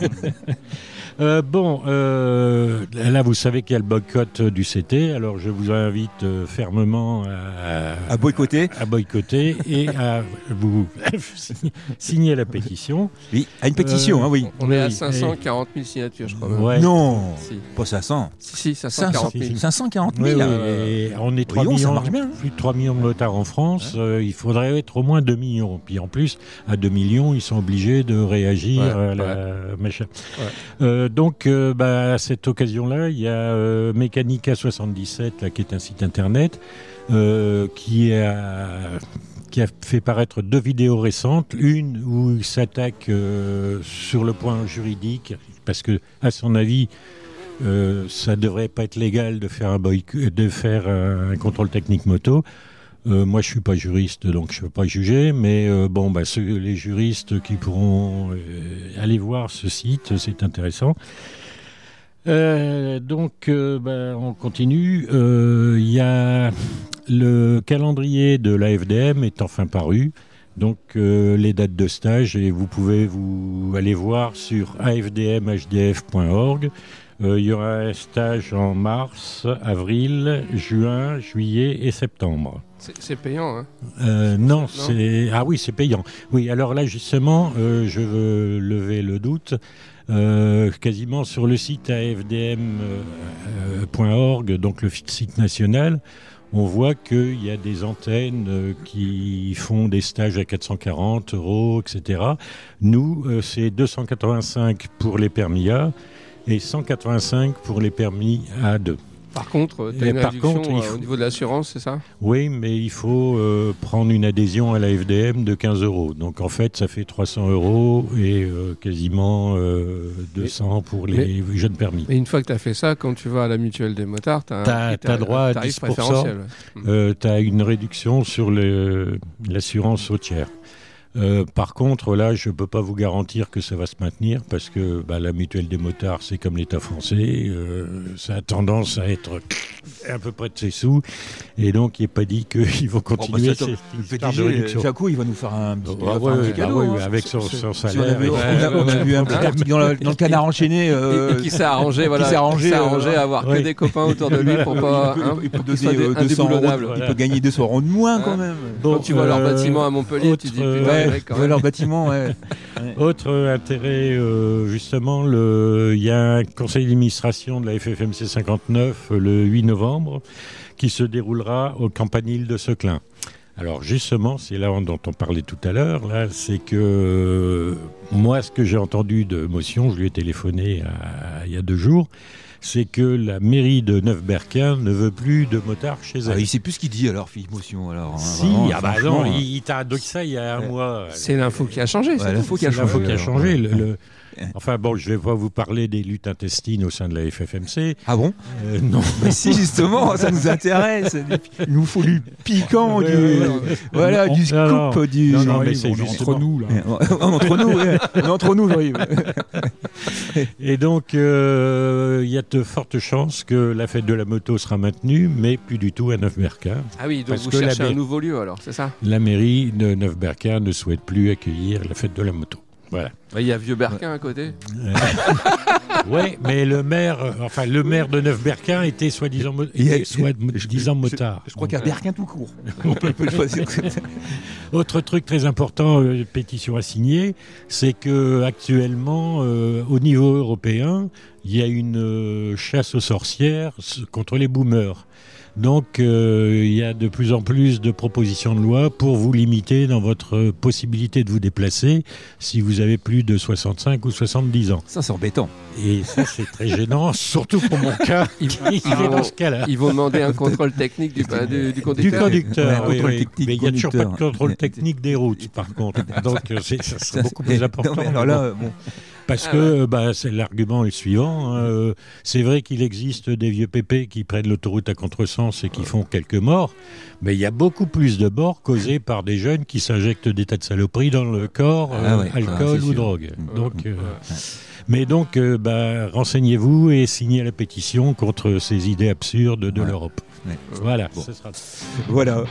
Euh, bon, euh, là, vous savez qu'il y a le boycott euh, du C T, alors je vous invite euh, fermement à, À boycotter. à boycotter et à vous signer la pétition. Oui, à une pétition, Euh, hein, oui. On est à Oui, cinq cent quarante mille signatures, je crois. même. Ouais. Non, Si, pas cinq cents. si, si, cinq cent quarante mille. cinq cent quarante Oui, mille. oui, euh, et on est trois voyons, ça millions, marche bien. plus de trois millions de motards en France, euh, il faudrait être au moins deux millions. Puis en plus, à deux millions, ils sont obligés de réagir Ouais, à la machin. Ouais. Euh, donc, euh, bah, à cette occasion-là, il y a euh, Mechanica soixante-dix-sept, là, qui est un site internet, euh, qui a qui a fait paraître deux vidéos récentes, une où il s'attaque euh, sur le point juridique, parce que, à son avis, euh, ça devrait pas être légal de faire un boycott, de faire un, un contrôle technique moto. Euh, moi, je suis pas juriste, donc je peux pas juger, mais euh, bon, bah, ceux, les juristes qui pourront euh, aller voir ce site, c'est intéressant. Euh, donc, euh, bah, on continue. Euh, Il y a le calendrier de l'A F D M est enfin paru. Donc, euh, les dates de stage, et vous pouvez vous aller voir sur a f d m h d f point org. Euh, il y aura un stage en mars, avril, juin, juillet et septembre. C'est c'est payant, hein. Euh, non, c'est ah oui, c'est payant. Oui, alors là justement, euh, je veux lever le doute. Euh, quasiment sur le site a f d m point org, donc le site national, on voit qu'il y a des antennes euh, qui font des stages à quatre cent quarante euros, et cetera. Nous, euh, c'est deux cent quatre-vingt-cinq pour les permis A et cent quatre-vingt-cinq pour les permis A deux. Par contre, tu as Et une par réduction contre, il euh, faut- au niveau de l'assurance, c'est ça? Oui, mais il faut euh, prendre une adhésion à la F D M de quinze euros. Donc en fait, ça fait trois cents euros et euh, quasiment euh, deux cents pour les jeunes permis. Et une fois que tu as fait ça, quand tu vas à la mutuelle des motards, tu as T'as- t'as droit à dix pour cent. Euh, tu as une réduction sur le- l'assurance routière. Euh, par contre, là, je ne peux pas vous garantir que ça va se maintenir parce que bah, la mutuelle des motards, c'est comme l'État français. Euh, ça a tendance à être à peu près de ses sous. Et donc, il n'est pas dit qu'ils vont continuer bah, ça, cette Le histoire de P D G, réduction. Jaco, il va nous faire un petit, il va Ah faire ouais, un petit ouais, cadeau. ah ouais, hein. ouais, avec son, son Si on salaire. avait- et- on a, on a vu un petit article dans, le- dans le canard enchaîné. euh, Et, et qui s'est arrangé, voilà, qui s'est arrangé, s'est euh, arrangé à avoir ouais. que des copains autour de lui pour pas. il peut, hein, il peut pour qu'il donner soit euh, dé- deux cents euros, indéboulonnable. Voilà. il peut gagner deux cents euros de moins quand Hein. même. Bon, Quand tu vois leur euh, bâtiment à Montpellier, tu dis autre, putain, Ouais, les mecs, quand ouais, même. leur bâtiment, ouais. Autre intérêt, euh, justement, le- il y a un conseil d'administration de la F F M C cinquante-neuf euh, le huit novembre qui se déroulera au Campanile de Seclin. Alors justement, c'est là dont on parlait tout à l'heure, là, c'est que euh, moi, ce que j'ai entendu de Motion, je lui ai téléphoné à- il y a deux jours, c'est que la mairie de Neuf-Berquin ne veut plus de motards chez elle. Ah, il sait plus ce qu'il dit alors, Philippe Motion. Alors, hein, Si, vraiment, ah bah franchement, non, hein. il, il t'a dit ça il y a un Ouais. mois. C'est l'info qui a changé. Ouais, c'est l'info tout. qui a C'est l'info changé, qui a alors. changé. Le- le- Enfin bon, je vais pas vous parler des luttes intestines au sein de la F F M C. Ah bon? Euh, non. Mais si, justement, ça nous intéresse. Il nous faut du piquant, Ouais, du, ouais, ouais. voilà, Non, du non, scoop, du. non, non, Jean-Yves, mais c'est on est justement- entre nous là. entre nous, ouais. On est entre nous, Jean-Yves. Et donc, euh, il y a de fortes chances que la fête de la moto sera maintenue, mais plus du tout à Neuf-Berquin. Ah oui, donc Parce vous que la cherchez un baie- nouveau lieu alors, c'est ça? La mairie de Neuf-Berquin ne souhaite plus accueillir la fête de la moto. Voilà. Bah, il y a Vieux-Berquin à côté. Ouais, mais le maire, euh, enfin le maire de Neuf-Berquin était soi-disant mo- Il y a- était soi-disant motard. Je crois qu'à Donc, euh, Berquin tout court. On peut, peut le choisir. Autre truc très important, euh, pétition à signer, c'est que actuellement, euh, au niveau européen, il y a une euh, chasse aux sorcières s- contre les boomers. Donc euh, il y a de plus en plus de propositions de loi pour vous limiter dans votre possibilité de vous déplacer si vous avez plus de soixante-cinq ou soixante-dix ans. Ça, c'est embêtant. Et ça, c'est très gênant, surtout pour mon cas. Ils, qui ils, est vont, dans ce cas-là. ils vont demander un contrôle technique du, du, du conducteur. Du conducteur, Ouais, oui, contrôle oui. technique, Mais il n'y a toujours pas de conducteur. contrôle technique des routes, par contre. Donc c'est, ça serait beaucoup plus important. Non, mais alors là, bon. Parce Ah que bah, c'est, l'argument est le suivant. Hein, euh, c'est vrai qu'il existe des vieux pépés qui prennent l'autoroute à contresens et qui font quelques morts, mais il y a beaucoup plus de morts causées par des jeunes qui s'injectent des tas de saloperies dans le corps, euh, Ah ouais, alcool ah, ou sûr. drogue. Mmh. Donc, euh, mais donc, euh, bah, renseignez-vous et signez la pétition contre ces idées absurdes de Ouais. l'Europe. Ouais. Voilà, Bon. ce sera... Voilà.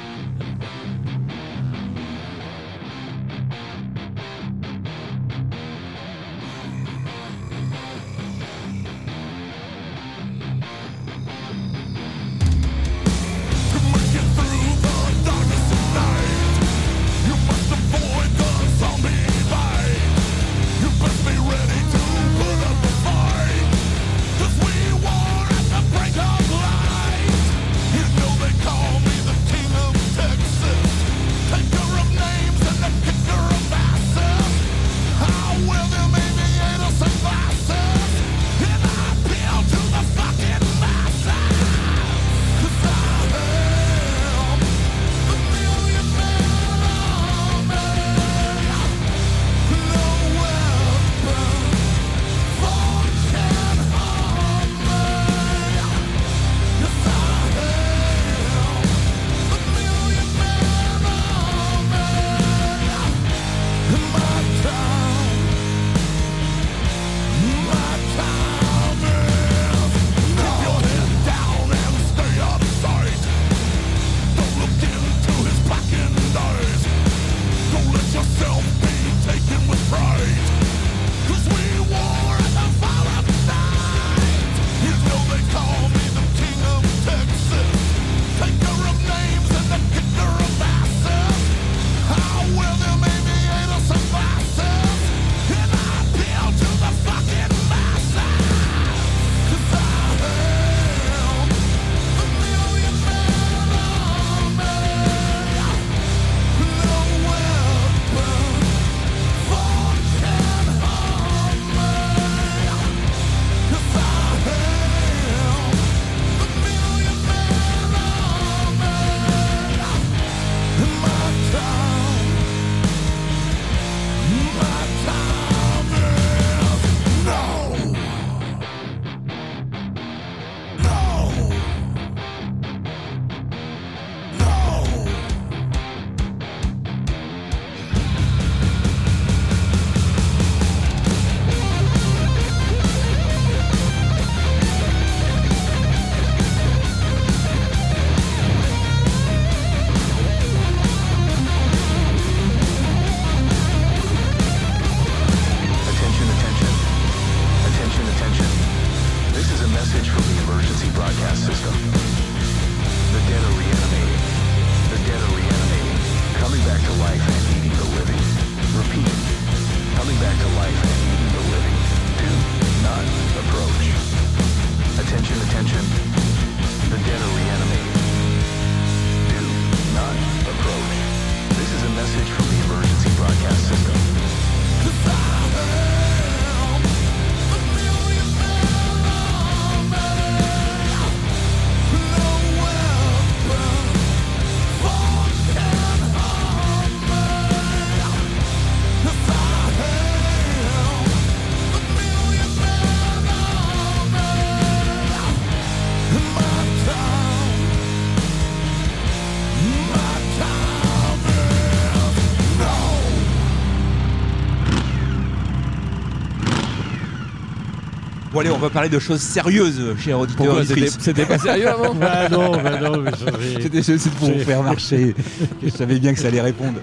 Bon allez, on va parler de choses sérieuses, chers auditeurs. Pourquoi c'était, c'était pas sérieux avant? Bah non, bah non, mais ça, c'est- C'était juste pour vous c'est- faire marcher. Je savais bien que ça allait répondre.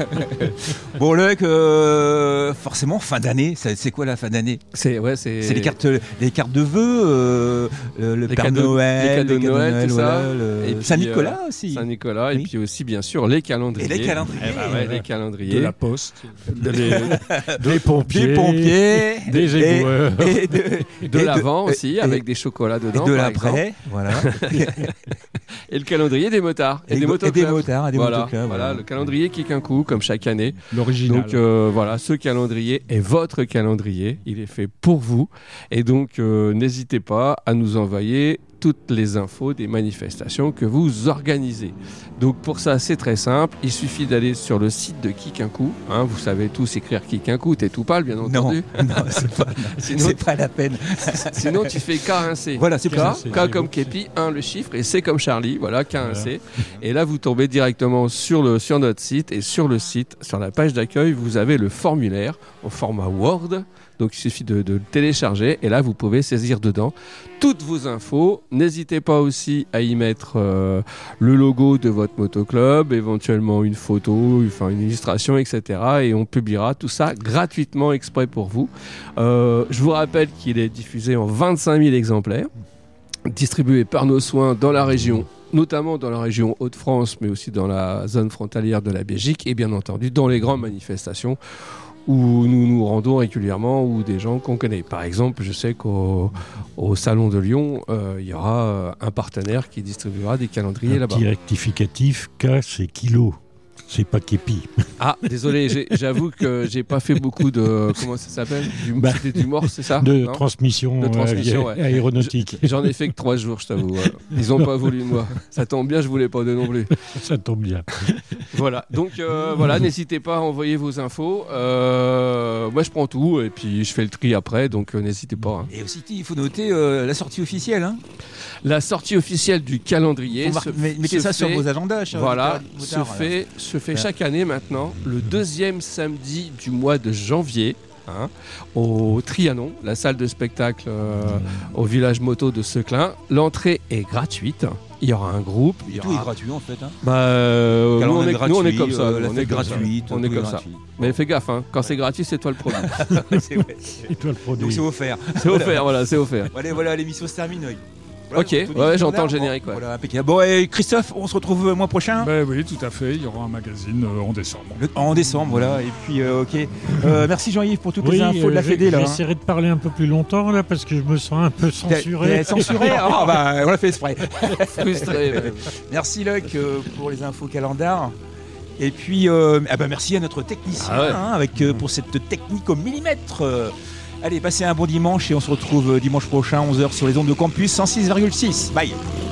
Bon, le mec, euh, forcément, fin d'année. ça- C'est quoi la fin d'année? C'est ouais, c'est. C'est les cartes, les cartes de vœux, euh, le, le Les Père cadeaux- Noël, les cadeaux de Noël, tout voilà, ça. le Et puis, Saint-Nicolas euh, aussi. Saint-Nicolas, Oui. et puis aussi, bien sûr, les calendriers. Et les calendriers. Eh ben ouais, les De calendriers. la poste. De les- des pompiers, Des pompiers, des et- éboueurs. et de, de et l'avant et- aussi, et- avec des chocolats et dedans. de par l'après, exemple. voilà. et le calendrier des motards et, Et des go- motoclubs. et des motards, et des voilà, motoclubs, voilà, voilà. le calendrier Kick un coup comme chaque année. L'original. Donc euh, voilà, ce calendrier est votre calendrier, il est fait pour vous et donc euh, n'hésitez pas à nous envoyer toutes les infos des manifestations que vous organisez. Donc pour ça, c'est très simple, il suffit d'aller sur le site de Kick un coup, hein, vous savez tous écrire Kick un coup, t'es tout pâle bien Non, entendu. non, c'est pas, Sinon- c'est pas la peine. Sinon tu fais K un C. Voilà, c'est K, ça. K comme Képi, un le chiffre et C comme Charlie, voilà K un C. Et là vous tombez directement sur, le, sur notre site et sur le site, sur la page d'accueil, vous avez le formulaire au format Word. Donc il suffit de, de le télécharger et là vous pouvez saisir dedans toutes vos infos. N'hésitez pas aussi à y mettre euh, le logo de votre motoclub, éventuellement une photo, enfin une illustration, et cetera. Et on publiera tout ça gratuitement exprès pour vous. Euh, je vous rappelle qu'il est diffusé en vingt-cinq mille exemplaires, distribué par nos soins dans la région, notamment dans la région Hauts-de-France, mais aussi dans la zone frontalière de la Belgique et bien entendu dans les grandes manifestations où nous nous rendons régulièrement ou des gens qu'on connaît. Par exemple, je sais qu'au au Salon de Lyon, euh, il y aura euh, un partenaire qui distribuera des calendriers Un là-bas. petit rectificatif, K c'est kilo, c'est pas képi. Ah, désolé, j'ai- j'avoue que j'ai pas fait beaucoup de... Comment ça s'appelle du, Bah, C'était du morse, c'est ça De Non transmission, De transmission, euh, ouais. aéronautique. J'en ai fait que trois jours, je t'avoue. ouais. Ils ont pas voulu de moi. Ça tombe bien, je voulais pas d'eux non plus. Ça tombe bien. Voilà, donc euh, voilà, n'hésitez pas à envoyer vos infos. Euh, moi, je prends tout et puis je fais le tri après, donc euh, n'hésitez pas. hein. Et aussi, il faut noter euh, la sortie officielle. Hein. La sortie officielle du calendrier. Faut mar- se- met- mettez se ça sur fait- vos agendas. chers Voilà, auditeurs, se motards, fait, se fait Voilà. chaque année maintenant, le deuxième samedi du mois de janvier, hein, au Trianon, la salle de spectacle euh, au village moto de Seclin. L'entrée est gratuite. Il y aura un groupe. Il y Tout est aura... gratuit en fait. Hein. Bah, euh, nous, on est, Calendrier nous, on est gratuit, comme ça. euh, nous, la on fête est comme ça. gratuite, On tout est comme ça. gratuit. Mais fais gaffe, hein, quand c'est gratuit, c'est toi le produit. c'est vrai. Et toi le Donc produit. c'est offert. C'est offert, voilà, c'est offert. Allez, voilà, l'émission se termine. Voilà, Ok, tout ouais, dit, ouais, j'entends standard. le générique, ouais. Voilà, impeccable. Bon, et Christophe, on se retrouve le mois prochain. Ben oui, tout à fait. Il y aura un magazine euh, en décembre. Le- en décembre, voilà. Et puis, euh, ok. Euh, merci Jean-Yves pour toutes Oui, les infos de la euh, Fédé. Là, hein. J'essaierai de parler un peu plus longtemps là parce que je me sens un peu censuré. T'es censuré. Ah bah, on l'a fait exprès. Frustré. même. Merci Luc euh, pour les infos calendar. Et puis, euh, ah bah, merci à notre technicien Ah ouais. hein, avec, euh, pour cette technique au millimètre. Euh, allez, passez un bon dimanche et on se retrouve euh, dimanche prochain, onze heures sur les ondes de Campus cent six virgule six. Bye.